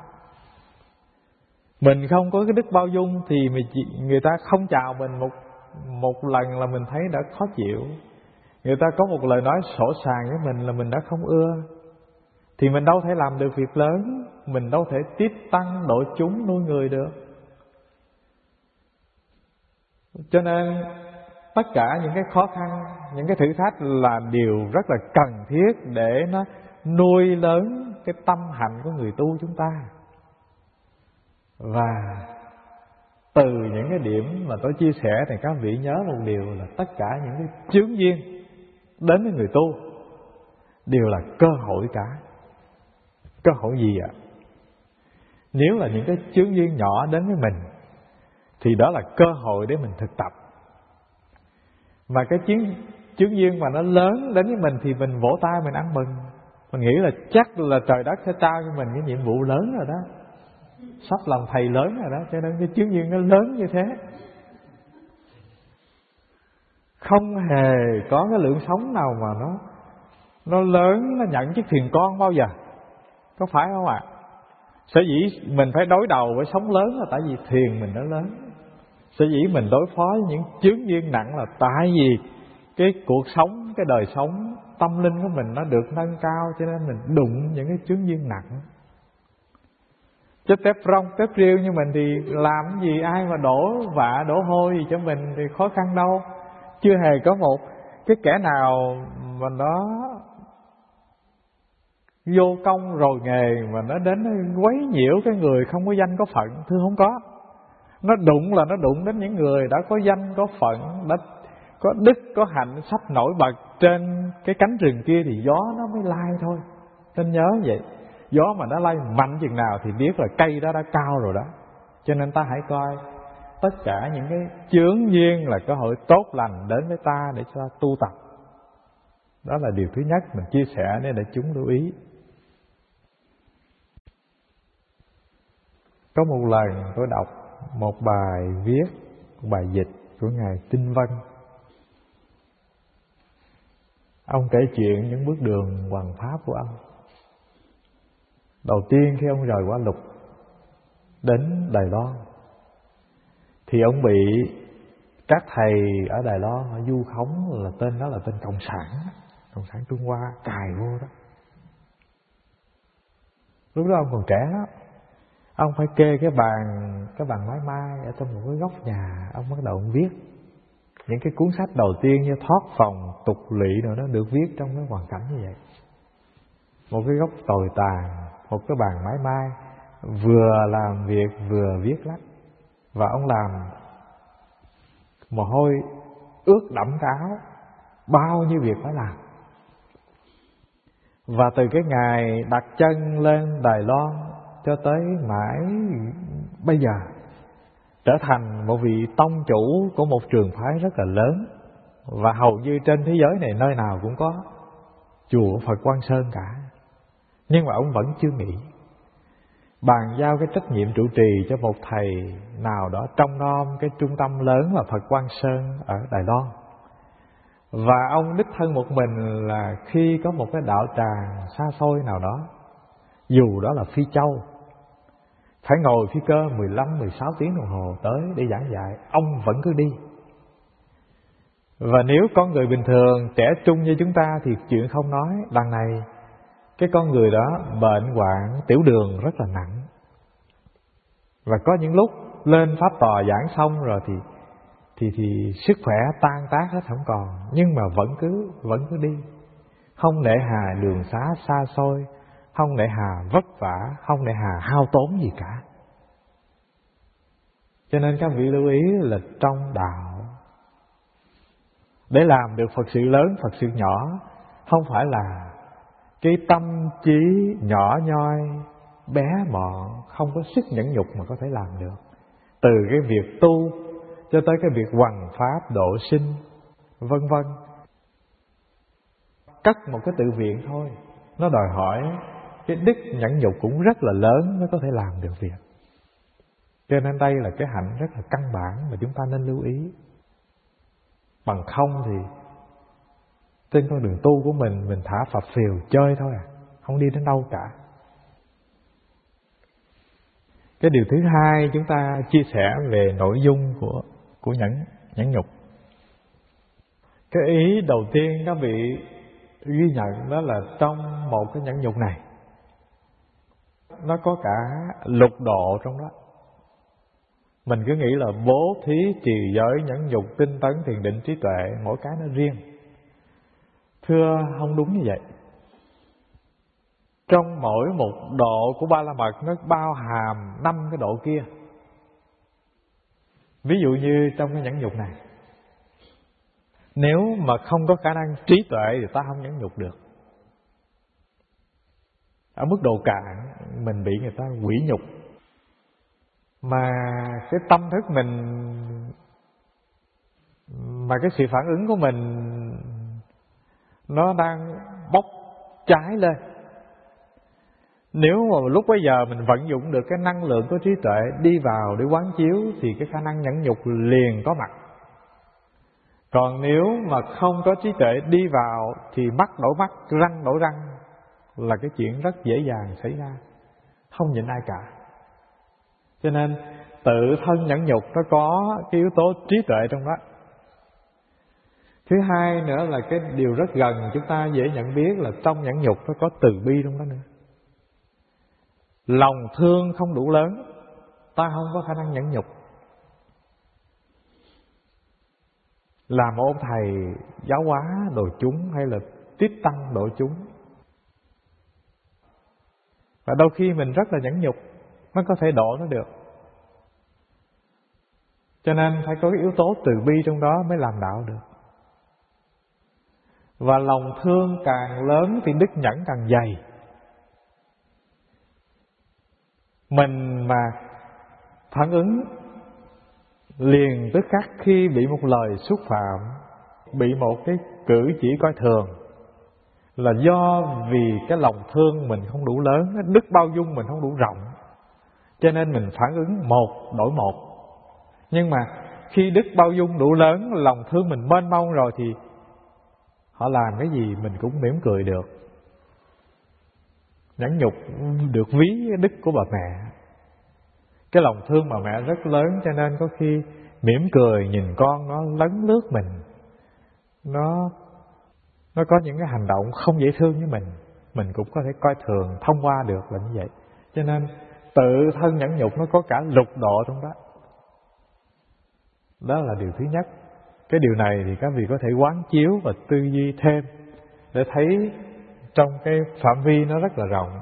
Mình không có cái đức bao dung thì người ta không chào mình một lần là mình thấy đã khó chịu. Người ta có một lời nói sổ sàng với mình là mình đã không ưa. Thì mình đâu thể làm được việc lớn, mình đâu thể tiếp tăng độ chúng nuôi người được. Cho nên tất cả những cái khó khăn, những cái thử thách là điều rất là cần thiết để nó nuôi lớn cái tâm hạnh của người tu chúng ta. Và từ những cái điểm mà tôi chia sẻ thì các vị nhớ một điều là tất cả những cái chướng duyên đến với người tu đều là cơ hội cả. Cơ hội gì ạ? Nếu là những cái chướng duyên nhỏ đến với mình thì đó là cơ hội để mình thực tập. Mà cái chướng duyên mà nó lớn đến với mình thì mình vỗ tay mình ăn mừng. Mình nghĩ là chắc là trời đất sẽ trao cho mình cái nhiệm vụ lớn rồi đó, sắp làm thầy lớn rồi đó, cho nên cái chướng duyên nó lớn như thế. Không hề có cái lượng sống nào mà nó lớn, nó nhận chiếc thuyền con bao giờ. Có phải không ạ? Sở dĩ mình phải đối đầu với sóng lớn là tại vì thuyền mình nó lớn. Sở dĩ mình đối phó với những chướng duyên nặng là tại vì cái cuộc sống, cái đời sống tâm linh của mình nó được nâng cao, cho nên mình đụng những cái chướng duyên nặng. Chứ tép rong, tép riêu như mình thì làm gì ai mà đổ vạ, đổ hôi gì cho mình thì khó khăn đâu. Chưa hề có một cái kẻ nào mà nó vô công rồi nghề mà nó đến quấy nhiễu cái người không có danh có phận. Thưa không có. Nó đụng là nó đụng đến những người đã có danh có phận, đã có đức có hạnh, sắp nổi bật trên cái cánh rừng kia thì gió nó mới lai thôi. Nên nhớ vậy. Gió mà nó lay mạnh chừng nào thì biết là cây đó đã cao rồi đó. Cho nên ta hãy coi tất cả những cái chướng duyên là cơ hội tốt lành đến với ta để cho ta tu tập. Đó là điều thứ nhất mình chia sẻ để chúng lưu ý. Có một lần tôi đọc một bài viết, một bài dịch của Ngài Tinh Vân. Ông kể chuyện những bước đường hoằng pháp của ông. Đầu tiên khi ông rời Hoa Lục đến Đài Loan thì ông bị các thầy ở Đài Loan họ vu khống là tên đó là tên Cộng sản Trung Hoa cài vô đó. Lúc đó ông còn trẻ lắm. Ông phải kê cái bàn mái mai ở trong một cái góc nhà. Ông bắt đầu ông viết những cái cuốn sách đầu tiên như Thoát Phòng, Tục Lỵ rồi nó được viết trong cái hoàn cảnh như vậy. Một cái góc tồi tàn, một cái bàn mái mai, vừa làm việc vừa viết lách. Và ông làm mồ hôi ướt đẫm cả áo, bao nhiêu việc phải làm. Và từ cái ngày đặt chân lên Đài Loan cho tới mãi bây giờ trở thành một vị tông chủ của một trường phái rất là lớn. Và hầu như trên thế giới này nơi nào cũng có chùa Phật Quang Sơn cả. Nhưng mà ông vẫn chưa nghỉ. Bàn giao cái trách nhiệm trụ trì cho một thầy nào đó trong nom cái trung tâm lớn là Phật Quang Sơn ở Đài Loan. Và ông đích thân một mình là khi có một cái đạo tràng xa xôi nào đó, dù đó là Phi Châu, phải ngồi phi cơ 15-16 tiếng đồng hồ tới để giảng dạy, ông vẫn cứ đi. Và nếu con người bình thường trẻ trung như chúng ta thì chuyện không nói. Đằng này cái con người đó bệnh hoạn tiểu đường rất là nặng. Và có những lúc lên pháp tòa giảng xong rồi thì sức khỏe tan tác hết không còn, nhưng mà vẫn cứ đi. Không nể hà đường xá xa xôi, không nể hà vất vả, không nể hà hao tốn gì cả. Cho nên các vị lưu ý là trong đạo, để làm được Phật sự lớn, Phật sự nhỏ, không phải là cái tâm trí nhỏ nhoi, bé mọn, không có sức nhẫn nhục mà có thể làm được. Từ cái việc tu cho tới cái việc hoằng pháp, độ sinh, vân vân. Cất một cái tự viện thôi, nó đòi hỏi cái đức nhẫn nhục cũng rất là lớn mới có thể làm được việc. Cho nên đây là cái hạnh rất là căn bản mà chúng ta nên lưu ý. Bằng không thì trên con đường tu của mình thả phập phìu chơi thôi à, không đi đến đâu cả. Cái điều thứ hai chúng ta chia sẻ về nội dung của nhẫn nhục. Cái ý đầu tiên các vị ghi nhận đó là trong một cái nhẫn nhục này nó có cả lục độ trong đó. Mình cứ nghĩ là bố thí, trì giới, nhẫn nhục, tinh tấn, thiền định, trí tuệ, mỗi cái nó riêng. Thưa, không đúng như vậy. Trong mỗi một độ của Ba La Mật nó bao hàm 5 cái độ kia. Ví dụ như trong cái nhẫn nhục này, nếu mà không có khả năng trí tuệ thì ta không nhẫn nhục được. Ở mức độ cạn mình bị người ta quỷ nhục. Mà cái tâm thức mình, mà cái sự phản ứng của mình nó đang bốc cháy lên. Nếu mà lúc bấy giờ mình vận dụng được cái năng lượng của trí tuệ đi vào để quán chiếu thì cái khả năng nhẫn nhục liền có mặt. Còn nếu mà không có trí tuệ đi vào thì mắt đổi mắt, răng đổi răng là cái chuyện rất dễ dàng xảy ra, không nhịn ai cả. Cho nên tự thân nhẫn nhục nó có cái yếu tố trí tuệ trong đó. Thứ hai nữa là cái điều rất gần chúng ta dễ nhận biết là trong nhẫn nhục nó có từ bi trong đó nữa. Lòng thương không đủ lớn, ta không có khả năng nhẫn nhục. Là một ông thầy giáo hóa độ chúng hay là tiếp tăng độ chúng, và đôi khi mình rất là nhẫn nhục mới có thể độ nó được. Cho nên phải có cái yếu tố từ bi trong đó mới làm đạo được. Và lòng thương càng lớn thì đức nhẫn càng dày. Mình mà phản ứng liền tức khắc khi bị một lời xúc phạm, bị một cái cử chỉ coi thường, là do vì cái lòng thương mình không đủ lớn, đức bao dung mình không đủ rộng, cho nên mình phản ứng một đổi một. Nhưng mà khi đức bao dung đủ lớn, lòng thương mình mênh mông rồi thì họ làm cái gì mình cũng mỉm cười được. Nhẫn nhục được ví cái đức của bà mẹ. Cái lòng thương bà mẹ rất lớn, cho nên có khi mỉm cười nhìn con nó lấn lướt mình, nó có những cái hành động không dễ thương với mình cũng có thể coi thường, thông qua được là như vậy. Cho nên tự thân nhẫn nhục nó có cả lục độ trong đó. Đó là điều thứ nhất. Cái điều này thì các vị có thể quán chiếu và tư duy thêm để thấy trong cái phạm vi nó rất là rộng.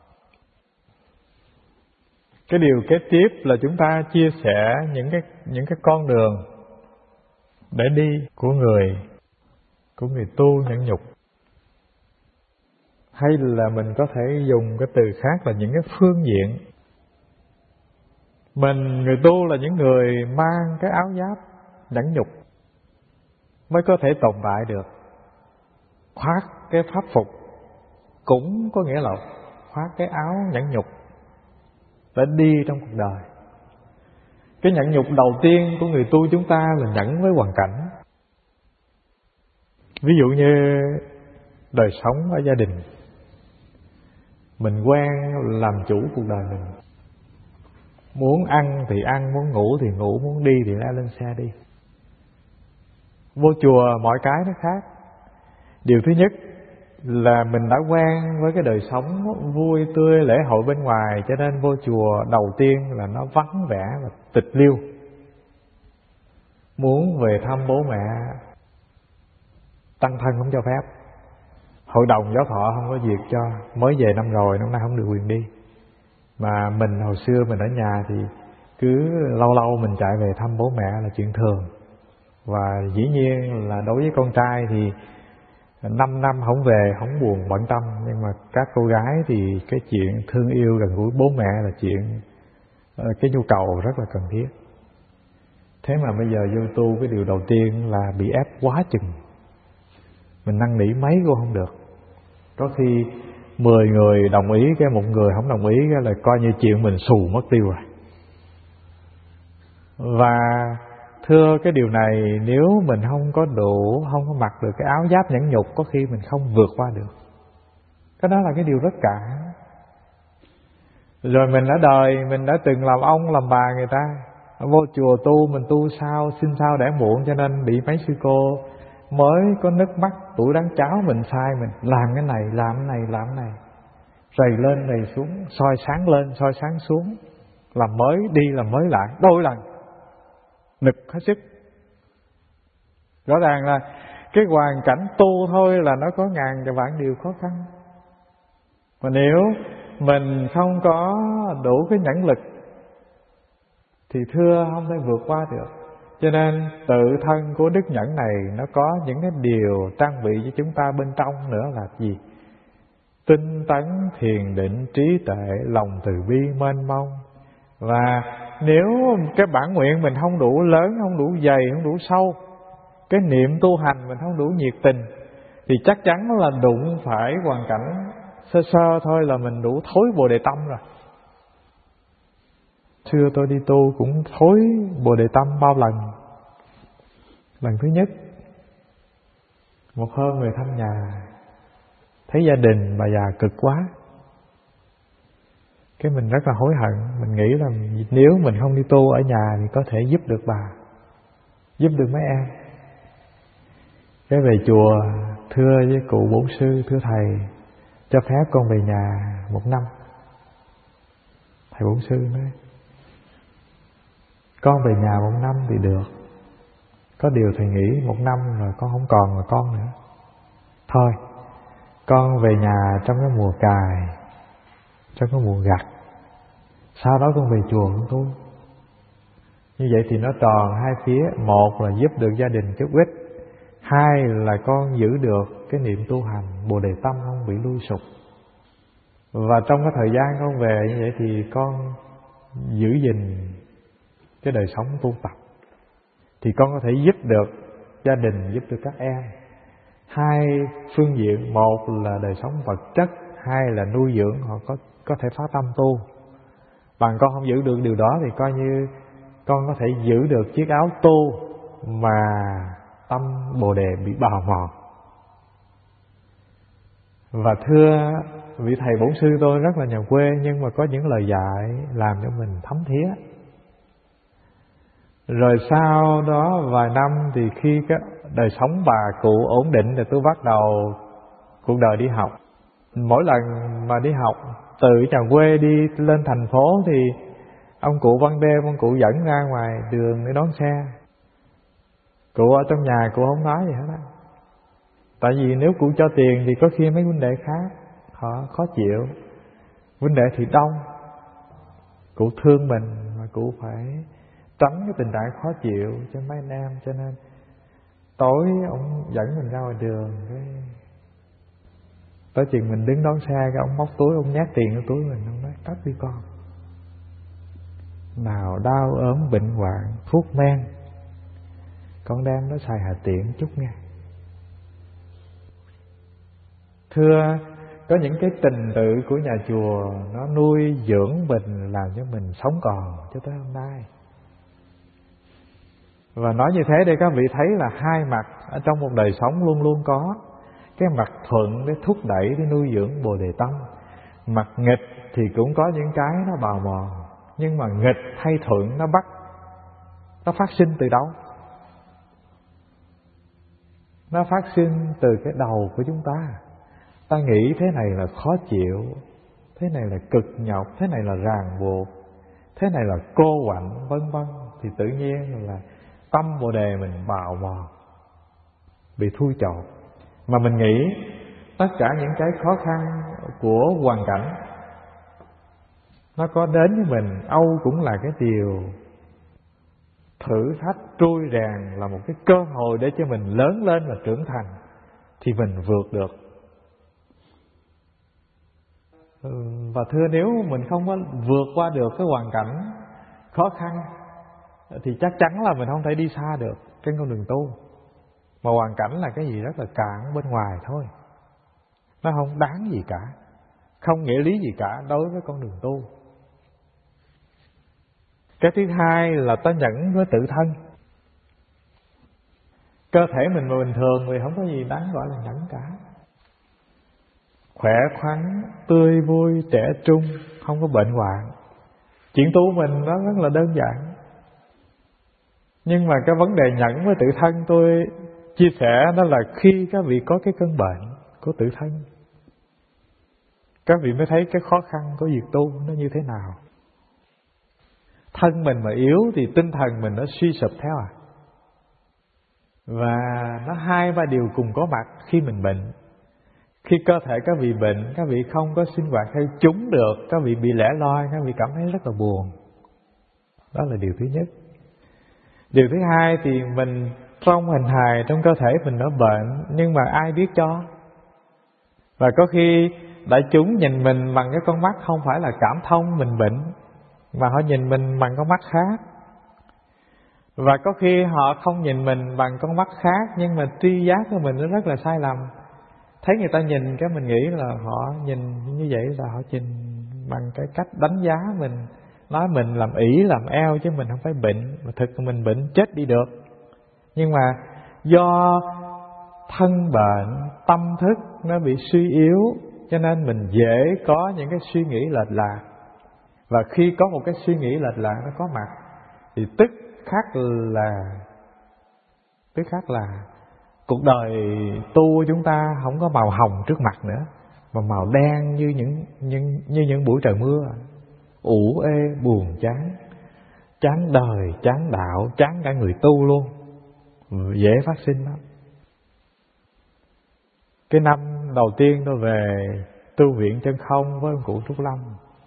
Cái điều kế tiếp là chúng ta chia sẻ những cái con đường để đi của người tu nhẫn nhục. Hay là mình có thể dùng cái từ khác là những cái phương diện. Người tu là những người mang cái áo giáp nhẫn nhục mới có thể tồn tại được. Khoác cái pháp phục cũng có nghĩa là khoác cái áo nhẫn nhục để đi trong cuộc đời. Cái nhẫn nhục đầu tiên của người tu chúng ta là nhẫn với hoàn cảnh. Ví dụ như đời sống ở gia đình, mình quen làm chủ cuộc đời mình. Muốn ăn thì ăn, muốn ngủ thì ngủ, muốn đi thì leo lên xe đi. Vô chùa mọi cái nó khác. Điều thứ nhất là mình đã quen với cái đời sống vui tươi lễ hội bên ngoài, cho nên vô chùa đầu tiên là nó vắng vẻ và tịch liêu. Muốn về thăm bố mẹ, tăng thân không cho phép, hội đồng giáo thọ không có duyệt cho, mới về năm rồi năm nay không được quyền đi. Mà mình hồi xưa mình ở nhà thì cứ lâu lâu mình chạy về thăm bố mẹ là chuyện thường. Và dĩ nhiên là đối với con trai thì 5 năm không về không buồn bận tâm, nhưng mà các cô gái thì cái chuyện thương yêu gần gũi bố mẹ là chuyện, cái nhu cầu rất là cần thiết. Thế mà bây giờ vô tu cái điều đầu tiên là bị ép quá chừng. Mình năn nỉ mấy cô không được. Có khi 10 người đồng ý, cái một người không đồng ý, cái là coi như chuyện mình xù mất tiêu rồi. Và Thưa, cái điều này nếu mình không có mặc được cái áo giáp nhẫn nhục, có khi mình không vượt qua được. Cái đó là cái điều rất cạn. Rồi mình ở đời, mình đã từng làm ông làm bà người ta, vô chùa tu, mình tu sao, xin sao để muộn, cho nên bị mấy sư cô mới có nước mắt tuổi đắng cháo mình sai, mình làm cái này, làm cái này, làm cái này, rầy lên rầy xuống, soi sáng lên soi sáng xuống, làm mới đi làm mới lại đôi lần, nực hết sức. Rõ ràng là cái hoàn cảnh tu thôi là nó có ngàn và vạn điều khó khăn. Mà nếu mình không có đủ cái nhẫn lực thì thưa không thể vượt qua được. Cho nên tự thân của đức nhẫn này nó có những cái điều trang bị cho chúng ta bên trong nữa là gì? Tinh tấn, thiền định, trí tuệ, lòng từ bi mênh mông. Và nếu cái bản nguyện mình không đủ lớn, không đủ dày, không đủ sâu, cái niệm tu hành mình không đủ nhiệt tình, thì chắc chắn là đụng phải hoàn cảnh sơ sơ thôi là mình đủ thối Bồ Đề Tâm rồi. Xưa tôi đi tu cũng thối Bồ Đề Tâm bao lần. Lần thứ nhất, một hôm người thăm nhà, thấy gia đình bà già cực quá, cái mình rất là hối hận. Mình nghĩ là nếu mình không đi tu ở nhà thì có thể giúp được bà, giúp được mấy em. Cái về chùa thưa với cụ bổn sư, thưa thầy, cho phép con về nhà 1 năm. Thầy bổn sư nói, con về nhà 1 năm thì được, có điều thầy nghĩ 1 năm rồi con không còn là con nữa. Thôi con về nhà trong cái mùa cài, trong cái mùa gặt, sau đó con về chùa con tu. Như vậy thì nó tròn hai phía. Một là giúp được gia đình chút ít, hai là con giữ được cái niệm tu hành, Bồ Đề Tâm không bị lui sụp. Và trong cái thời gian con về như vậy thì con giữ gìn cái đời sống tu tập, thì con có thể giúp được gia đình, giúp được các em. Hai phương diện, một là đời sống vật chất, hai là nuôi dưỡng họ có thể phát tâm tu. Bằng con không giữ được điều đó thì coi như con có thể giữ được chiếc áo tu mà tâm Bồ Đề bị bào mòn. Và thưa vị thầy bổn sư, tôi rất là nhà quê, nhưng mà có những lời dạy làm cho mình thấm thía. Rồi sau đó vài năm thì khi cái đời sống bà cụ ổn định thì tôi bắt đầu cuộc đời đi học. Mỗi lần mà đi học từ nhà quê đi lên thành phố thì ông cụ ban đêm ông cụ dẫn ra ngoài đường để đón xe. Cụ ở trong nhà cụ không nói gì hết á. Tại vì nếu cụ cho tiền thì có khi mấy huynh đệ khác họ khó chịu. Huynh đệ thì đông, cụ thương mình mà cụ phải tránh cái tình trạng khó chịu cho mấy anh em. Cho nên tối ông dẫn mình ra ngoài đường, cái tới chừng mình đứng đón xe, cái ông móc túi, ông nhét tiền vào túi mình, ông nói cất đi con, nào đau ốm bệnh hoạn thuốc men con đem nó xài hà tiện chút nghe. Thưa, có những cái trình tự của nhà chùa nó nuôi dưỡng mình, làm cho mình sống còn cho tới hôm nay. Và nói như thế để các vị thấy là hai mặt ở trong một đời sống luôn luôn có. Cái mặt thuận để thúc đẩy, để nuôi dưỡng Bồ Đề Tâm. Mặt nghịch thì cũng có những cái nó bào mòn. Nhưng mà nghịch hay thuận nó phát sinh từ đâu? Nó phát sinh từ cái đầu của chúng ta. Ta nghĩ thế này là khó chịu, thế này là cực nhọc, thế này là ràng buộc, thế này là cô quạnh, vân vân, thì tự nhiên là tâm Bồ Đề mình bào mòn, bị thui chột. Mà mình nghĩ tất cả những cái khó khăn của hoàn cảnh nó có đến với mình, âu cũng là cái điều thử thách trui rèn, là một cái cơ hội để cho mình lớn lên và trưởng thành, thì mình vượt được. Và thưa, nếu mình không có vượt qua được cái hoàn cảnh khó khăn thì chắc chắn là mình không thể đi xa được trên con đường tu. Mà hoàn cảnh là cái gì rất là cạn bên ngoài thôi, nó không đáng gì cả, không nghĩa lý gì cả đối với con đường tu. Cái thứ hai là ta nhẫn với tự thân. Cơ thể mình mà bình thường thì không có gì đáng gọi là nhẫn cả. Khỏe khoắn, tươi vui, trẻ trung, không có bệnh hoạn. Chuyện tu mình nó rất là đơn giản. Nhưng mà cái vấn đề nhẫn với tự thân tôi chia sẻ đó là khi các vị có cái cơn bệnh của tự thân, các vị mới thấy cái khó khăn của việc tu nó như thế nào. Thân mình mà yếu thì tinh thần mình nó suy sụp theo à. Và nó hai ba điều cùng có mặt khi mình bệnh. Khi cơ thể các vị bệnh, các vị không có sinh hoạt theo chúng được, các vị bị lẻ loi, các vị cảm thấy rất là buồn. Đó là điều thứ nhất. Điều thứ hai thì mình trong hình hài, trong cơ thể mình nó bệnh, nhưng mà ai biết cho. Và có khi đại chúng nhìn mình bằng cái con mắt không phải là cảm thông mình bệnh, mà họ nhìn mình bằng con mắt khác. Và có khi họ không nhìn mình bằng con mắt khác, nhưng mà tri giác của mình nó rất là sai lầm. Thấy người ta nhìn cái mình nghĩ là họ nhìn như vậy là họ nhìn bằng cái cách đánh giá mình, nói mình làm ỷ làm eo chứ mình không phải bệnh, mà thực mình bệnh chết đi được. Nhưng mà do thân bệnh, tâm thức nó bị suy yếu, cho nên mình dễ có những cái suy nghĩ lệch lạc. Và khi có một cái suy nghĩ lệch lạc nó có mặt thì tức khắc là cuộc đời tu của chúng ta không có màu hồng trước mặt nữa, mà màu đen như những buổi trời mưa, ủ ê buồn chán, chán đời, chán đạo, chán cả người tu luôn, dễ phát sinh lắm. Cái năm đầu tiên tôi về tu viện Chân Không với ông cụ Trúc Lâm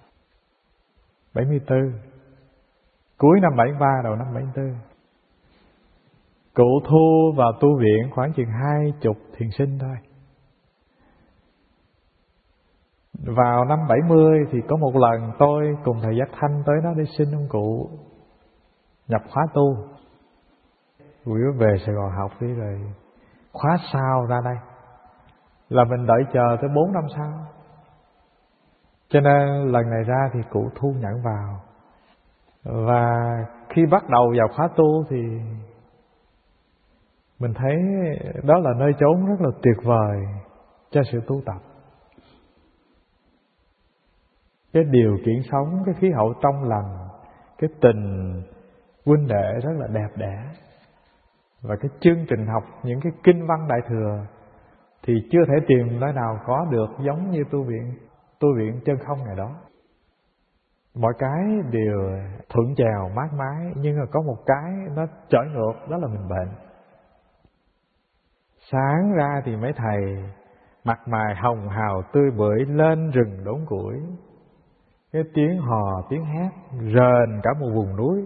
74, cuối năm 73 đầu năm 74, cụ thu vào tu viện khoảng chừng 20 thiền sinh thôi. Vào năm 70 thì có một lần tôi cùng thầy Giác Thanh tới đó để xin ông cụ nhập khóa tu. Quý về Sài Gòn học đi rồi khóa sau ra đây là mình đợi chờ tới 4 năm sau. Cho nên lần này ra thì cụ thu nhận vào. Và khi bắt đầu vào khóa tu thì mình thấy đó là nơi chốn rất là tuyệt vời cho sự tu tập. Cái điều kiện sống, cái khí hậu trong lành, cái tình huynh đệ rất là đẹp đẽ. Và cái chương trình học, những cái kinh văn Đại Thừa thì chưa thể tìm nơi nào có được giống như tu viện Chân Không ngày đó. Mọi cái đều thuận trèo mát mái, nhưng mà có một cái nó trở ngược, đó là mình bệnh. Sáng ra thì mấy thầy mặt mày hồng hào tươi bưởi lên rừng đốn củi, cái tiếng hò tiếng hét rền cả một vùng núi.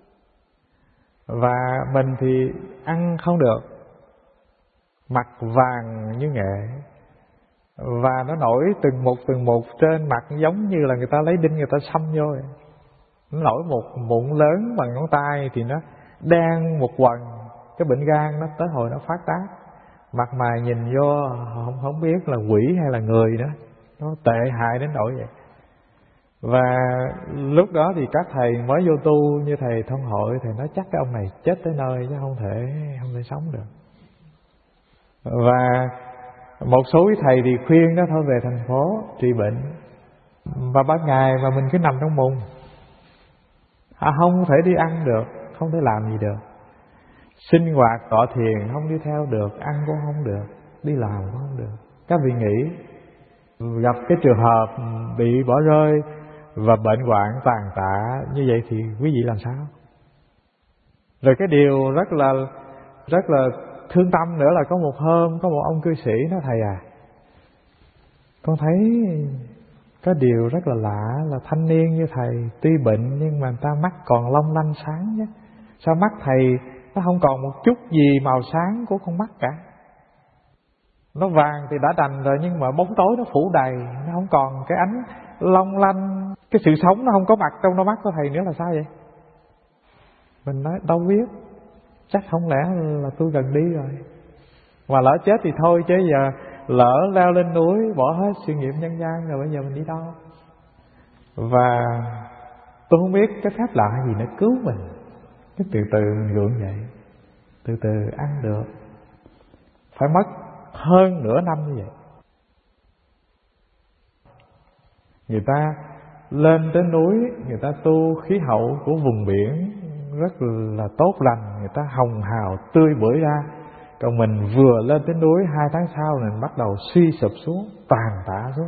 Và mình thì ăn không được, mặt vàng như nghệ, và nó nổi từng một trên mặt, giống như là người ta lấy đinh người ta xăm vô vậy. Nó nổi một mụn lớn bằng ngón tay thì nó đen một quầng. Cái bệnh gan nó tới hồi nó phát tác, mặt mày nhìn vô không biết là quỷ hay là người nữa, nó tệ hại đến nỗi vậy. Và lúc đó thì các thầy mới vô tu như thầy Thông Hội, thầy nói chắc cái ông này chết tới nơi chứ không thể sống được. Và một số thầy thì khuyên đó thôi về thành phố trị bệnh. Và ban ngày mà mình cứ nằm trong mùng, không thể đi ăn được, không thể làm gì được, sinh hoạt tọa thiền không đi theo được, ăn cũng không được, đi làm cũng không được. Các vị nghĩ gặp cái trường hợp bị bỏ rơi và bệnh hoạn tàn tạ như vậy thì quý vị làm sao? Rồi cái điều rất là thương tâm nữa là có một hôm có một ông cư sĩ nói: thầy à, con thấy có điều rất là lạ là thanh niên như thầy tuy bệnh nhưng mà người ta mắt còn long lanh sáng nhé. Sao mắt thầy nó không còn một chút gì màu sáng của con mắt cả? Nó vàng thì đã đành rồi, nhưng mà bóng tối nó phủ đầy, nó không còn cái ánh long lanh, cái sự sống nó không có mặt trong đôi mắt của thầy nữa là sao vậy? Mình nói đâu biết, chắc không lẽ là tôi gần đi rồi, mà lỡ chết thì thôi, chứ giờ lỡ leo lên núi bỏ hết sự nghiệp nhân gian rồi, bây giờ mình đi đâu? Và tôi không biết cái phép lạ gì nó cứu mình. Cái từ từ mình gượng dậy, từ từ ăn được, phải mất hơn nửa năm như vậy. Người ta lên tới núi, người ta tu khí hậu của vùng biển rất là tốt lành, người ta hồng hào tươi bưởi ra. Còn mình vừa lên tới núi 2 tháng sau mình bắt đầu suy sụp xuống, tàn tạ xuống,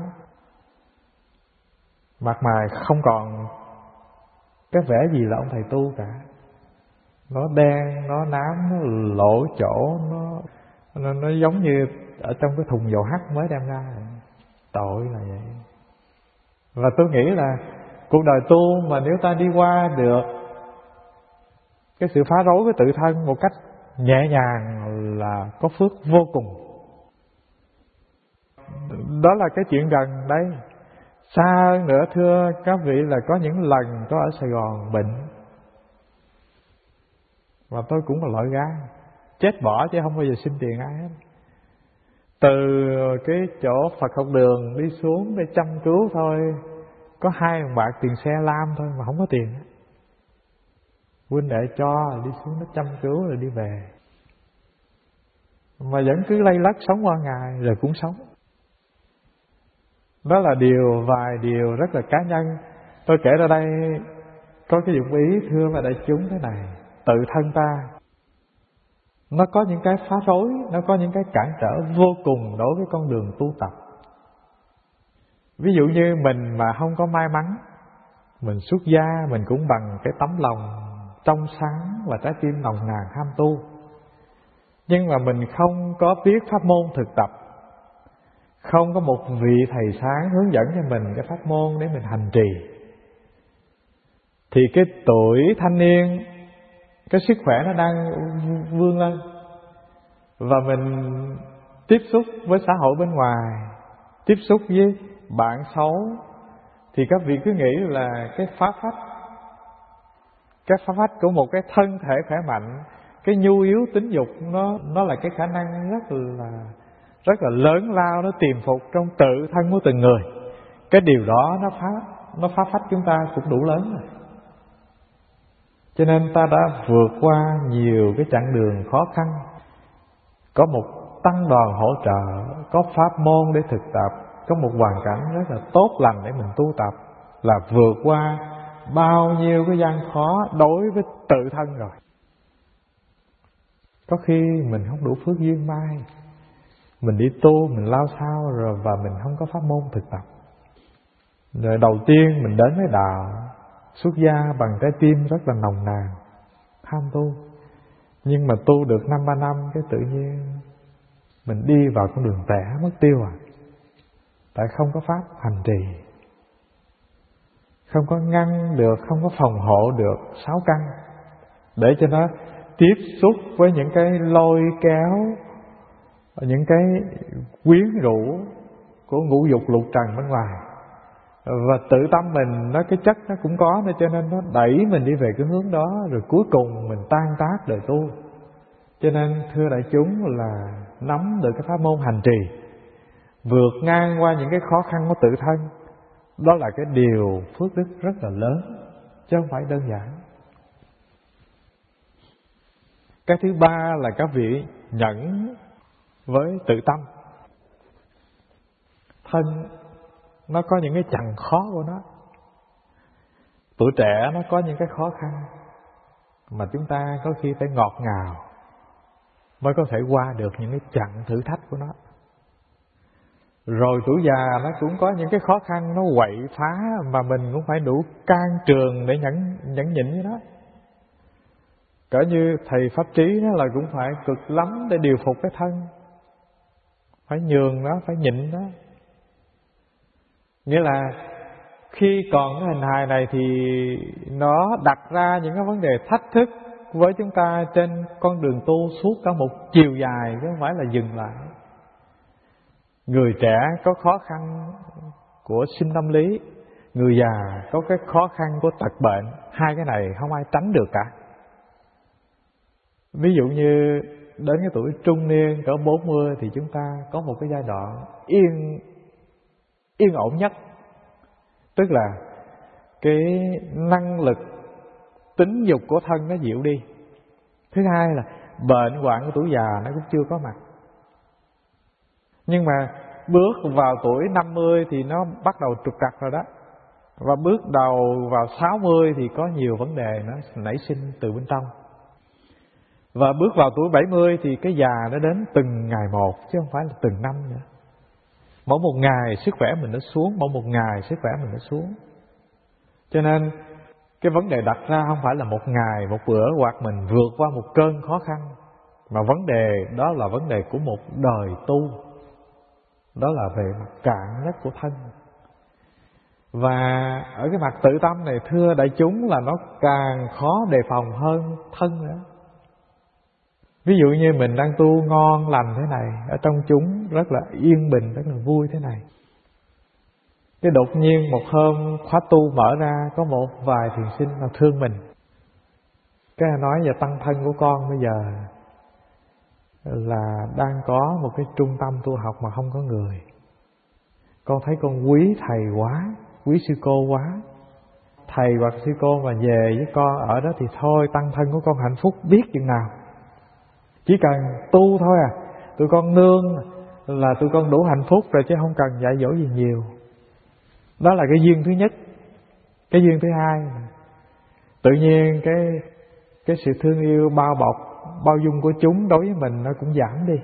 mặt mày không còn cái vẻ gì là ông thầy tu cả. Nó đen, nó nám, nó lộ chỗ, nó giống như ở trong cái thùng dầu hắt mới đem ra. Tội là vậy. Và tôi nghĩ là cuộc đời tu mà nếu ta đi qua được cái sự phá rối với tự thân một cách nhẹ nhàng là có phước vô cùng. Đó là cái chuyện gần đây. Xa hơn nữa thưa các vị là có những lần tôi ở Sài Gòn bệnh, và tôi cũng là loại gan chết bỏ chứ không bao giờ xin tiền ai hết. Từ cái chỗ Phật học đường đi xuống để chăm cứu thôi, có 2 đồng bạc tiền xe lam thôi mà không có tiền. Huynh đệ cho đi xuống nó chăm cứu rồi đi về, mà vẫn cứ lay lắt sống qua ngày rồi cũng sống. Đó là vài điều rất là cá nhân. Tôi kể ra đây có cái dụng ý thưa và đại chúng thế này. Tự thân ta nó có những cái phá rối, nó có những cái cản trở vô cùng đối với con đường tu tập. Ví dụ như mình mà không có may mắn, mình xuất gia, mình cũng bằng cái tấm lòng trong sáng và trái tim nồng nàn ham tu. Nhưng mà mình không có biết pháp môn thực tập, không có một vị thầy sáng hướng dẫn cho mình cái pháp môn để mình hành trì, thì cái tuổi thanh niên, cái sức khỏe nó đang vươn lên, và mình tiếp xúc với xã hội bên ngoài, tiếp xúc với bạn xấu, thì các vị cứ nghĩ là cái phá phách của một cái thân thể khỏe mạnh, cái nhu yếu tính dục nó là cái khả năng rất là lớn lao, nó tiềm phục trong tự thân của từng người. Cái điều đó nó phá phách chúng ta cũng đủ lớn rồi. Cho nên ta đã vượt qua nhiều cái chặng đường khó khăn, có một tăng đoàn hỗ trợ, có pháp môn để thực tập, có một hoàn cảnh rất là tốt lành để mình tu tập, là vượt qua bao nhiêu cái gian khó đối với tự thân rồi. Có khi mình không đủ phước duyên mai, mình đi tu, mình lao sao rồi và mình không có pháp môn thực tập. Rồi đầu tiên mình đến với đạo, xuất gia bằng trái tim rất là nồng nàn, tham tu. Nhưng mà tu được 5-3 năm cái tự nhiên mình đi vào con đường tẻ mất tiêu à. Tại không có pháp hành trì, không có ngăn được, không có phòng hộ được 6 căn để cho nó tiếp xúc với những cái lôi kéo, những cái quyến rũ của ngũ dục lục trần bên ngoài. Và tự tâm mình cái chất nó cũng có nữa, cho nên nó đẩy mình đi về cái hướng đó, rồi cuối cùng mình tan tác đời tu. Cho nên thưa đại chúng là nắm được cái pháp môn hành trì, vượt ngang qua những cái khó khăn của tự thân, đó là cái điều phước đức rất là lớn, chứ không phải đơn giản. Cái thứ ba là các vị nhẫn với tự tâm. Thân nó có những cái chằng khó của nó. Tuổi trẻ nó có những cái khó khăn mà chúng ta có khi phải ngọt ngào mới có thể qua được những cái chặng thử thách của nó. Rồi tuổi già nó cũng có những cái khó khăn, nó quậy phá mà mình cũng phải đủ can trường để nhẫn nhịn với nó. Cỡ như thầy pháp trí đó là cũng phải cực lắm để điều phục cái thân, phải nhường nó, phải nhịn nó. Nghĩa là khi còn cái hình hài này thì nó đặt ra những cái vấn đề thách thức với chúng ta trên con đường tu suốt cả một chiều dài, chứ không phải là dừng lại. Người trẻ có khó khăn của sinh tâm lý, người già có cái khó khăn của tật bệnh. Hai cái này không ai tránh được cả. Ví dụ như đến cái tuổi trung niên cỡ 40 thì chúng ta có một cái giai đoạn yên ổn nhất. Tức là cái năng lực tính dục của thân nó dịu đi. Thứ hai là bệnh hoạn của tuổi già nó cũng chưa có mặt. Nhưng mà bước vào tuổi 50 thì nó bắt đầu trục trặc rồi đó. Và bước đầu vào 60 thì có nhiều vấn đề nó nảy sinh từ bên trong. Và bước vào tuổi 70 thì cái già nó đến từng ngày một, chứ không phải là từng năm nữa. Mỗi một ngày sức khỏe mình nó xuống, mỗi một ngày sức khỏe mình nó xuống. Cho nên cái vấn đề đặt ra không phải là một ngày, một bữa hoặc mình vượt qua một cơn khó khăn, mà vấn đề đó là vấn đề của một đời tu. Đó là về mặt cạn nhất của thân. Và ở cái mặt tự tâm này, thưa đại chúng, là nó càng khó đề phòng hơn thân nữa. Ví dụ như mình đang tu ngon lành thế này, ở trong chúng rất là yên bình, rất là vui thế này. Cái đột nhiên một hôm khóa tu mở ra, có một vài thiền sinh là thương mình. Cái nói về tăng thân của con bây giờ là đang có một cái trung tâm tu học mà không có người. Con thấy con quý thầy quá, quý sư cô quá. Thầy hoặc sư cô mà về với con ở đó thì thôi, tăng thân của con hạnh phúc biết chừng nào. Chỉ cần tu thôi à, tụi con nương là tụi con đủ hạnh phúc rồi, chứ không cần dạy dỗ gì nhiều. Đó là cái duyên thứ nhất. Cái duyên thứ hai, tự nhiên cái sự thương yêu bao bọc, bao dung của chúng đối với mình nó cũng giảm đi.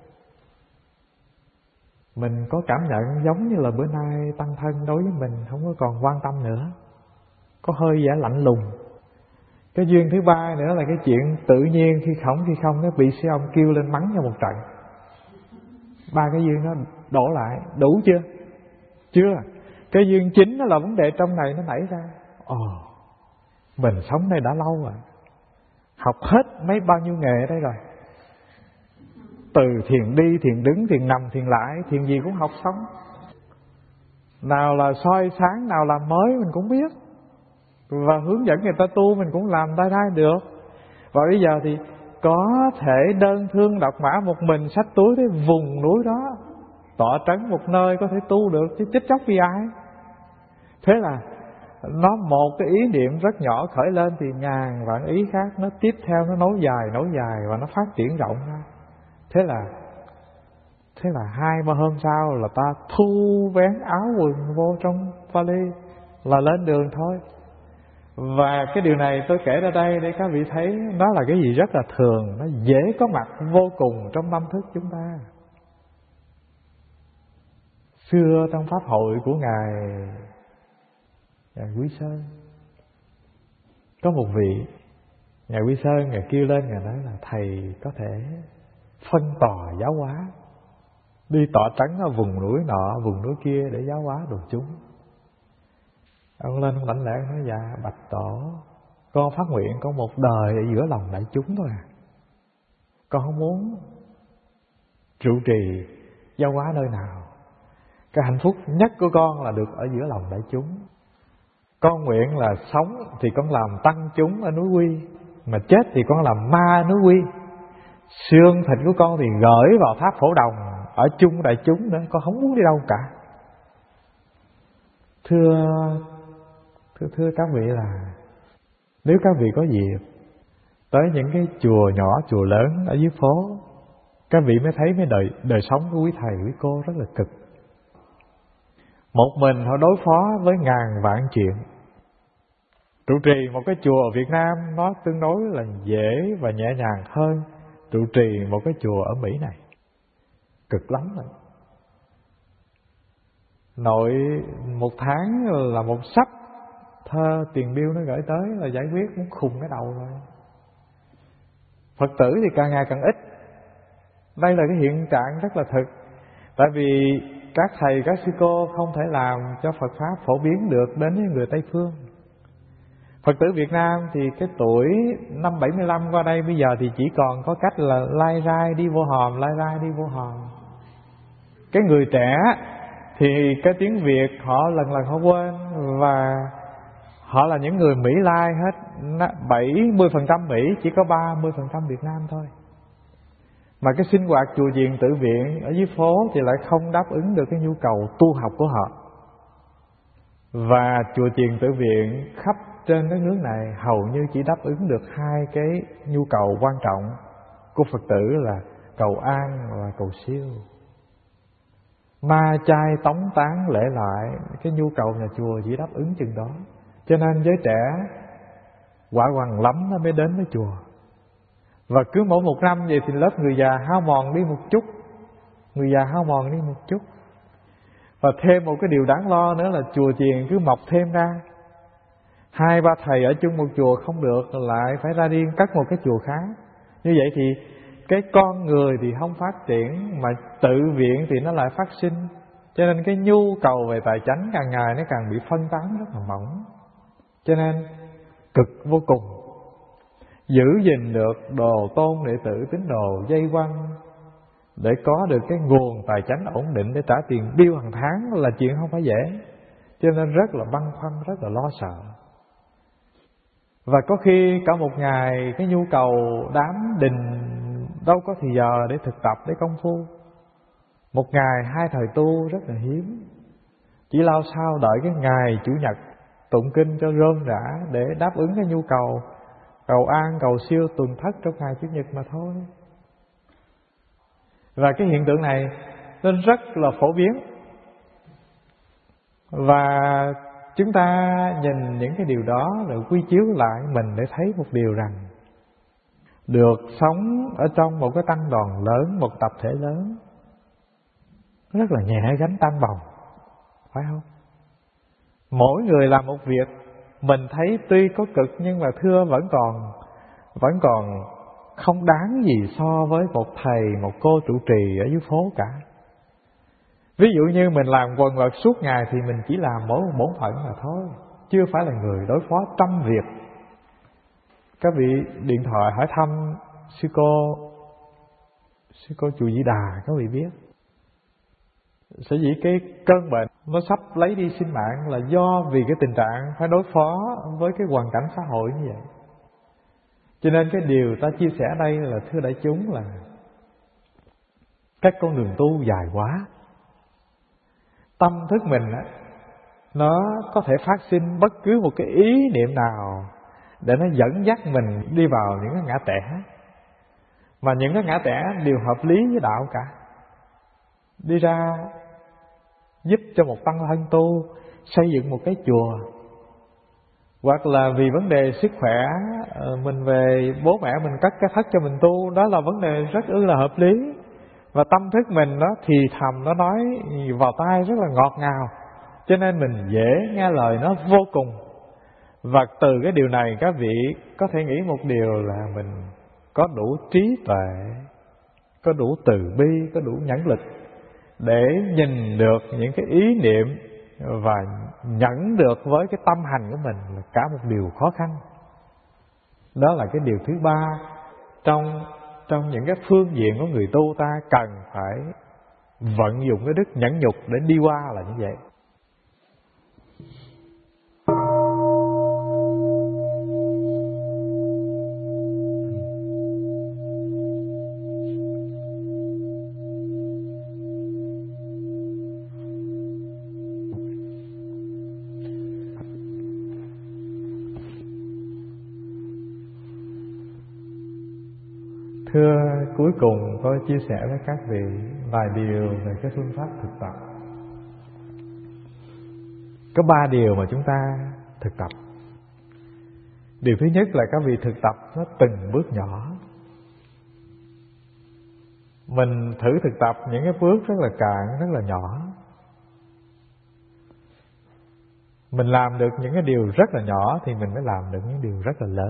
Mình có cảm nhận giống như là bữa nay tăng thân đối với mình không có còn quan tâm nữa, có hơi vẻ lạnh lùng. Cái duyên thứ ba nữa là cái chuyện tự nhiên khi không nó bị sư ông kêu lên mắng cho một trận. Ba cái duyên nó đổ lại, đủ chưa? Chưa. Cái duyên chính đó là vấn đề trong này nó nảy ra. Mình sống đây đã lâu rồi, học hết bao nhiêu nghề ở đây rồi. Từ thiền đi, thiền đứng, thiền nằm, thiền lại, thiền gì cũng học xong. Nào là soi sáng, nào là mới mình cũng biết. Và hướng dẫn người ta tu mình cũng làm tay được. Và bây giờ thì có thể đơn thương độc mã một mình xách túi tới vùng núi đó, tọa trấn một nơi có thể tu được, chứ chết chóc vì ai. Thế là nó một cái ý niệm rất nhỏ khởi lên thì ngàn vạn ý khác nó tiếp theo, nó nối dài và nó phát triển rộng ra. Thế là 2-3 hôm sau là ta thu vén áo quần vô trong vali là lên đường thôi. Và cái điều này tôi kể ra đây để các vị thấy nó là cái gì rất là thường, nó dễ có mặt vô cùng trong tâm thức chúng ta. Xưa trong pháp hội của Ngài Quý Sơn, có một vị Ngài Quý Sơn, Ngài kêu lên, Ngài nói là thầy có thể phân tòa giáo hóa, đi tọa trấn ở vùng núi nọ, vùng núi kia để giáo hóa đồ chúng. Ông lên ông lãnh lễ nói dạ bạch tổ, con phát nguyện con một đời ở giữa lòng đại chúng thôi à. Con không muốn trụ trì giáo hóa nơi nào. Cái hạnh phúc nhất của con là được ở giữa lòng đại chúng. Con nguyện là sống thì con làm tăng chúng ở núi Quy, mà chết thì con làm ma núi Quy. Xương thịt của con thì gửi vào tháp Phổ Đồng, ở chung đại chúng nữa, con không muốn đi đâu cả. Thưa các vị là nếu các vị có dịp tới những cái chùa nhỏ, chùa lớn ở dưới phố, các vị mới thấy mấy đời sống của quý thầy, quý cô rất là cực. Một mình họ đối phó với ngàn vạn chuyện. Trụ trì một cái chùa ở Việt Nam nó tương đối là dễ và nhẹ nhàng hơn trụ trì một cái chùa ở Mỹ này. Cực lắm rồi. Nội một tháng là một sắp thơ tiền bill nó gửi tới là giải quyết muốn khùng cái đầu rồi. Phật tử thì càng ngày càng ít. Đây là cái hiện trạng rất là thực. Tại vì các thầy, các sư cô không thể làm cho Phật Pháp phổ biến được đến với người Tây Phương. Phật tử Việt Nam thì cái tuổi năm 75 qua đây bây giờ thì chỉ còn có cách là lai rai đi vô hòm, lai rai đi vô hòm. Cái người trẻ thì cái tiếng Việt họ lần họ quên, và họ là những người Mỹ Lai hết. 70% Mỹ, chỉ có 30% Việt Nam thôi. Mà cái sinh hoạt chùa chiền tự viện ở dưới phố thì lại không đáp ứng được cái nhu cầu tu học của họ. Và chùa chiền tự viện khắp trên đất nước này hầu như chỉ đáp ứng được hai cái nhu cầu quan trọng của Phật tử là cầu an và cầu siêu. ma chay tống tán lễ lại. Cái nhu cầu nhà chùa chỉ đáp ứng chừng đó. Cho nên giới trẻ quả quằn lắm nó mới đến với chùa. Và cứ mỗi một năm vậy thì lớp người già hao mòn đi một chút. Người già hao mòn đi một chút. Và thêm một cái điều đáng lo nữa là chùa chiền cứ mọc thêm ra. 2-3 thầy ở chung một chùa không được, lại phải ra riêng cất một cái chùa khác. Như vậy thì cái con người thì không phát triển, mà tự viện thì nó lại phát sinh. Cho nên cái nhu cầu về tài chánh càng ngày nó càng bị phân tán rất là mỏng. Cho nên cực vô cùng. Giữ gìn được đồ tôn đệ tử tín đồ dây quanh để có được cái nguồn tài chánh ổn định để trả tiền bill hàng tháng là chuyện không phải dễ. Cho nên rất là băn khoăn, rất là lo sợ. Và có khi cả một ngày cái nhu cầu đám đình đâu có thì giờ để thực tập, để công phu. Một ngày 2 thời tu rất là hiếm. Chỉ lao sao đợi cái ngày Chủ nhật tụng kinh cho rôm rã để đáp ứng cái nhu cầu cầu an, cầu siêu tuần thất trong ngày Chủ nhật mà thôi. Và cái hiện tượng này nó rất là phổ biến. Và chúng ta nhìn những cái điều đó rồi quy chiếu lại mình để thấy một điều rằng được sống ở trong một cái tăng đoàn lớn, một tập thể lớn rất là nhẹ gánh tăng bồng, phải không? Mỗi người làm một việc mình thấy tuy có cực nhưng mà thưa vẫn còn không đáng gì so với một thầy, một cô trụ trì ở dưới phố cả. Ví dụ như mình làm quần quật suốt ngày thì mình chỉ làm mỗi một bổn phận mà thôi, chưa phải là người đối phó trăm việc. Các vị điện thoại hỏi thăm sư cô chùa Di Đà, các vị biết sở dĩ cái cơn bệnh nó sắp lấy đi sinh mạng là do vì cái tình trạng phải đối phó với cái hoàn cảnh xã hội như vậy. Cho nên cái điều ta chia sẻ đây là thưa đại chúng là các con đường tu dài quá. Tâm thức mình á, nó có thể phát sinh bất cứ một cái ý niệm nào để nó dẫn dắt mình đi vào những cái ngã tẻ. Mà những cái ngã tẻ đều hợp lý với đạo cả. Đi ra giúp cho một tăng thân tu xây dựng một cái chùa, hoặc là vì vấn đề sức khỏe mình về bố mẹ mình cất cái thất cho mình tu, đó là vấn đề rất là hợp lý. Và tâm thức mình nó thì thầm, nó nói vào tai rất là ngọt ngào, cho nên mình dễ nghe lời nó vô cùng. Và từ cái điều này các vị có thể nghĩ một điều là mình có đủ trí tuệ, có đủ từ bi, có đủ nhẫn lực để nhìn được những cái ý niệm và nhẫn được với cái tâm hành của mình là cả một điều khó khăn. Đó là cái điều thứ ba trong những cái phương diện của người tu ta cần phải vận dụng cái đức nhẫn nhục để đi qua là như vậy. Thưa, cuối cùng tôi chia sẻ với các vị vài điều về cái phương pháp thực tập. Có 3 điều mà chúng ta thực tập. Điều thứ nhất là các vị thực tập nó từng bước nhỏ. Mình thử thực tập những cái bước rất là cạn, rất là nhỏ. Mình làm được những cái điều rất là nhỏ thì mình mới làm được những điều rất là lớn.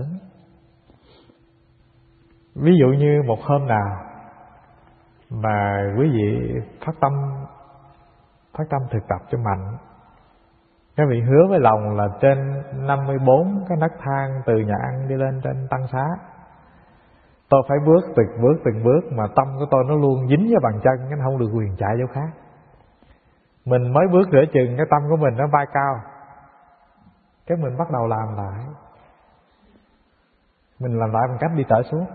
Ví dụ như một hôm nào mà quý vị phát tâm thực tập cho mạnh, các vị hứa với lòng là trên 54 cái nấc thang từ nhà ăn đi lên trên tăng xá, tôi phải bước từng bước mà tâm của tôi nó luôn dính với bàn chân, nó không được quyền chạy chỗ khác. Mình mới bước nửa chừng cái tâm của mình nó bay cao, cái mình bắt đầu làm lại. Mình làm lại bằng cách đi trở xuống.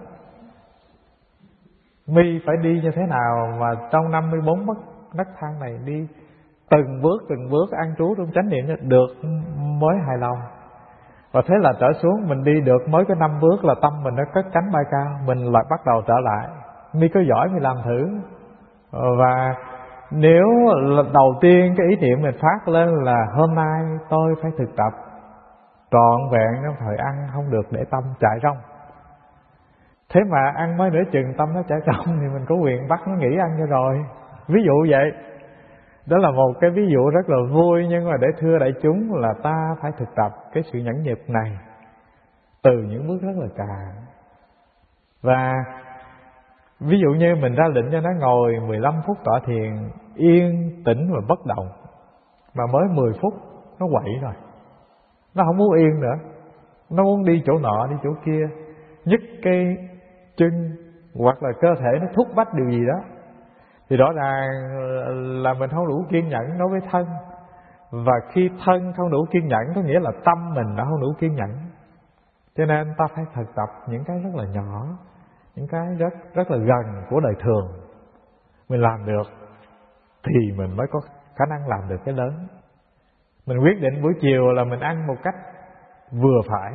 Mi phải đi như thế nào mà trong 54 nấc thang này đi từng bước an trú trong chánh niệm được mới hài lòng. Và thế là trở xuống mình đi được mới có 5 bước là tâm mình nó cất cánh bay cao, mình lại bắt đầu trở lại. Mi có giỏi mi làm thử. Và Nếu đầu tiên cái ý niệm mình phát lên là hôm nay tôi phải thực tập trọn vẹn trong thời ăn, không được để tâm chạy rong. Thế mà ăn mới nửa chừng tâm nó chạy rong thì mình có quyền bắt nó nghỉ ăn cho rồi. Ví dụ vậy. Đó là một cái ví dụ rất là vui, nhưng mà để thưa đại chúng là ta phải thực tập cái sự nhẫn nhục này từ những bước rất là cạn. Và ví dụ như mình ra lệnh cho nó ngồi 15 phút tọa thiền yên tĩnh và bất động, mà mới 10 phút nó quậy rồi, nó không muốn yên nữa, nó muốn đi chỗ nọ đi chỗ kia, nhấc cái chân hoặc là cơ thể nó thúc bách điều gì đó, thì rõ ràng là mình không đủ kiên nhẫn đối với thân. Và khi thân không đủ kiên nhẫn có nghĩa là tâm mình đã không đủ kiên nhẫn. Cho nên ta phải thực tập những cái rất là nhỏ, những cái rất là gần của đời thường. Mình làm được thì mình mới có khả năng làm được cái lớn. Mình quyết định buổi chiều là mình ăn một cách vừa phải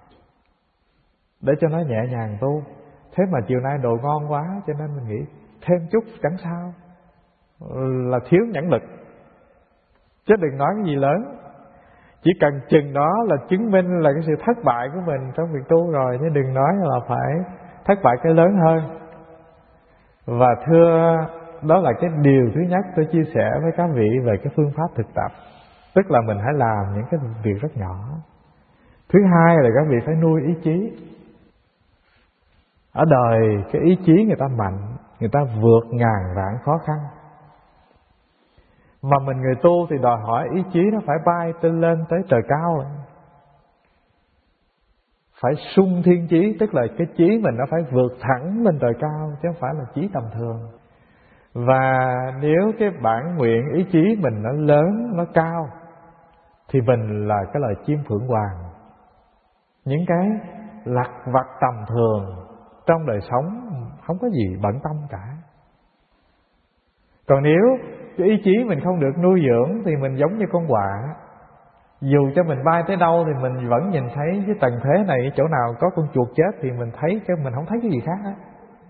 để cho nó nhẹ nhàng tu. Thế mà chiều nay đồ ngon quá cho nên mình nghĩ thêm chút chẳng sao, là thiếu nhẫn lực. Chứ đừng nói cái gì lớn. Chỉ cần chừng đó là chứng minh là cái sự thất bại của mình trong việc tu rồi, chứ đừng nói là phải thất bại cái lớn hơn. Và thưa, đó là cái điều thứ nhất tôi chia sẻ với các vị về cái phương pháp thực tập. Tức là mình hãy làm những cái việc rất nhỏ. Thứ hai là các vị phải nuôi ý chí. Ở đời cái ý chí người ta mạnh, người ta vượt ngàn vạn khó khăn. Mà mình người tu thì đòi hỏi ý chí nó phải bay lên tới trời cao, phải sung thiên chí. Tức là cái chí mình nó phải vượt thẳng lên trời cao, chứ không phải là chí tầm thường. Và nếu cái bản nguyện ý chí mình nó lớn, nó cao, thì mình là cái loài chim phượng hoàng. Những cái lặt vặt tầm thường trong đời sống không có gì bận tâm cả. Còn nếu cái ý chí mình không được nuôi dưỡng thì mình giống như con quạ. Dù cho mình bay tới đâu thì mình vẫn nhìn thấy cái tầng thế này, chỗ nào có con chuột chết thì mình thấy, chứ mình không thấy cái gì khác hết.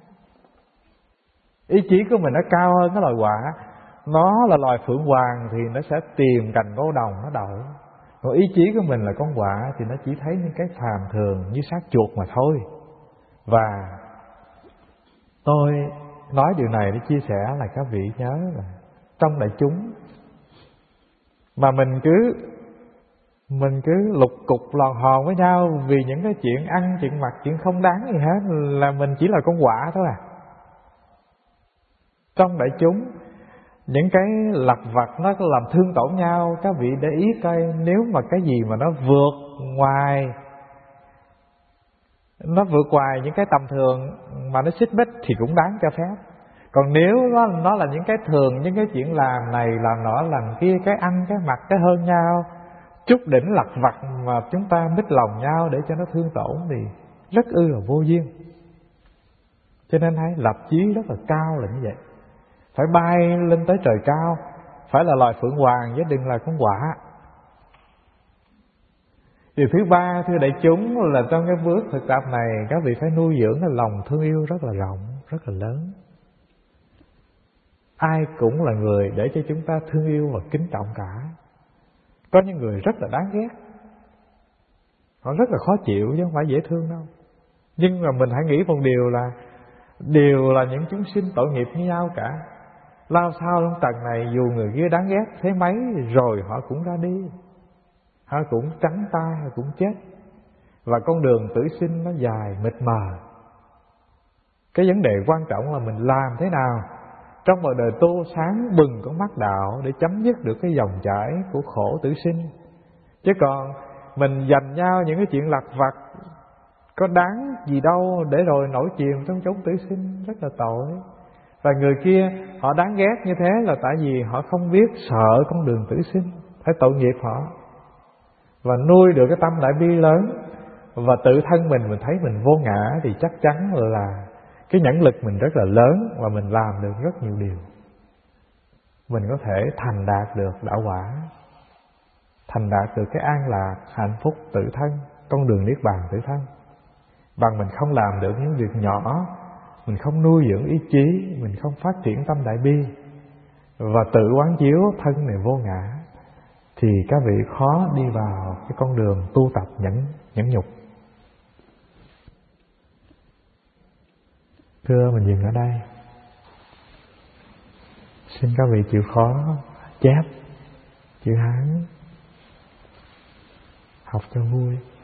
Ý chí của mình nó cao hơn cái loài quạ. Nó là loài phượng hoàng thì nó sẽ tìm cành ngô đồng nó đậu. Còn ý chí của mình là con quạ thì nó chỉ thấy những cái phàm thường như xác chuột mà thôi. Và tôi nói điều này để chia sẻ là các vị nhớ là trong đại chúng mà mình cứ lục cục lòn hòn với nhau vì những cái chuyện ăn, chuyện mặc, chuyện không đáng gì hết, là mình chỉ là con quạ thôi à. Trong đại chúng những cái lặt vặt nó làm thương tổn nhau. Các vị để ý coi, nếu mà cái gì mà nó vượt ngoài những cái tầm thường mà nó xích mích thì cũng đáng cho phép. Còn nếu nó là những cái thường, những cái chuyện làm này làm nọ làm kia, cái ăn cái mặc cái hơn nhau, chút đỉnh lặt vặt mà chúng ta mít lòng nhau để cho nó thương tổn thì rất là vô duyên. Cho nên hãy lập chí rất là cao là như vậy, phải bay lên tới trời cao, phải là loài phượng hoàng chứ đừng là con quạ. Điều thứ ba, thưa đại chúng, là trong cái bước thực tập này các vị phải nuôi dưỡng cái lòng thương yêu rất là rộng, rất là lớn. Ai cũng là người để cho chúng ta thương yêu và kính trọng cả. Có những người rất là đáng ghét, họ rất là khó chịu chứ không phải dễ thương đâu. Nhưng mà mình hãy nghĩ một điều là đều là những chúng sinh tội nghiệp như nhau cả. Lao sao trong trần này dù người kia đáng ghét thế mấy rồi họ cũng ra đi, họ cũng trắng tay, họ cũng chết. Và con đường tử sinh nó dài mịt mờ. Cái vấn đề quan trọng là mình làm thế nào trong một đời tu sáng bừng con mắt đạo để chấm dứt được cái dòng chảy của khổ tử sinh. Chứ còn mình dành nhau những cái chuyện lặt vặt có đáng gì đâu để rồi nổi chìm trong chốn tử sinh, rất là tội. Và người kia họ đáng ghét như thế là tại vì họ không biết sợ con đường tử sinh, phải tội nghiệp họ. Và nuôi được cái tâm đại bi lớn và tự thân mình thấy mình vô ngã thì chắc chắn là cái nhẫn lực mình rất là lớn và mình làm được rất nhiều điều. Mình có thể thành đạt được đạo quả, thành đạt được cái an lạc, hạnh phúc tự thân, con đường niết bàn tự thân. Bằng mình không làm được những việc nhỏ, mình không nuôi dưỡng ý chí, mình không phát triển tâm đại bi, và tự quán chiếu thân này vô ngã, thì các vị khó đi vào cái con đường tu tập nhẫn nhục. Thưa, mình dừng ở đây. Xin các vị chịu khó chép chữ Hán học cho vui.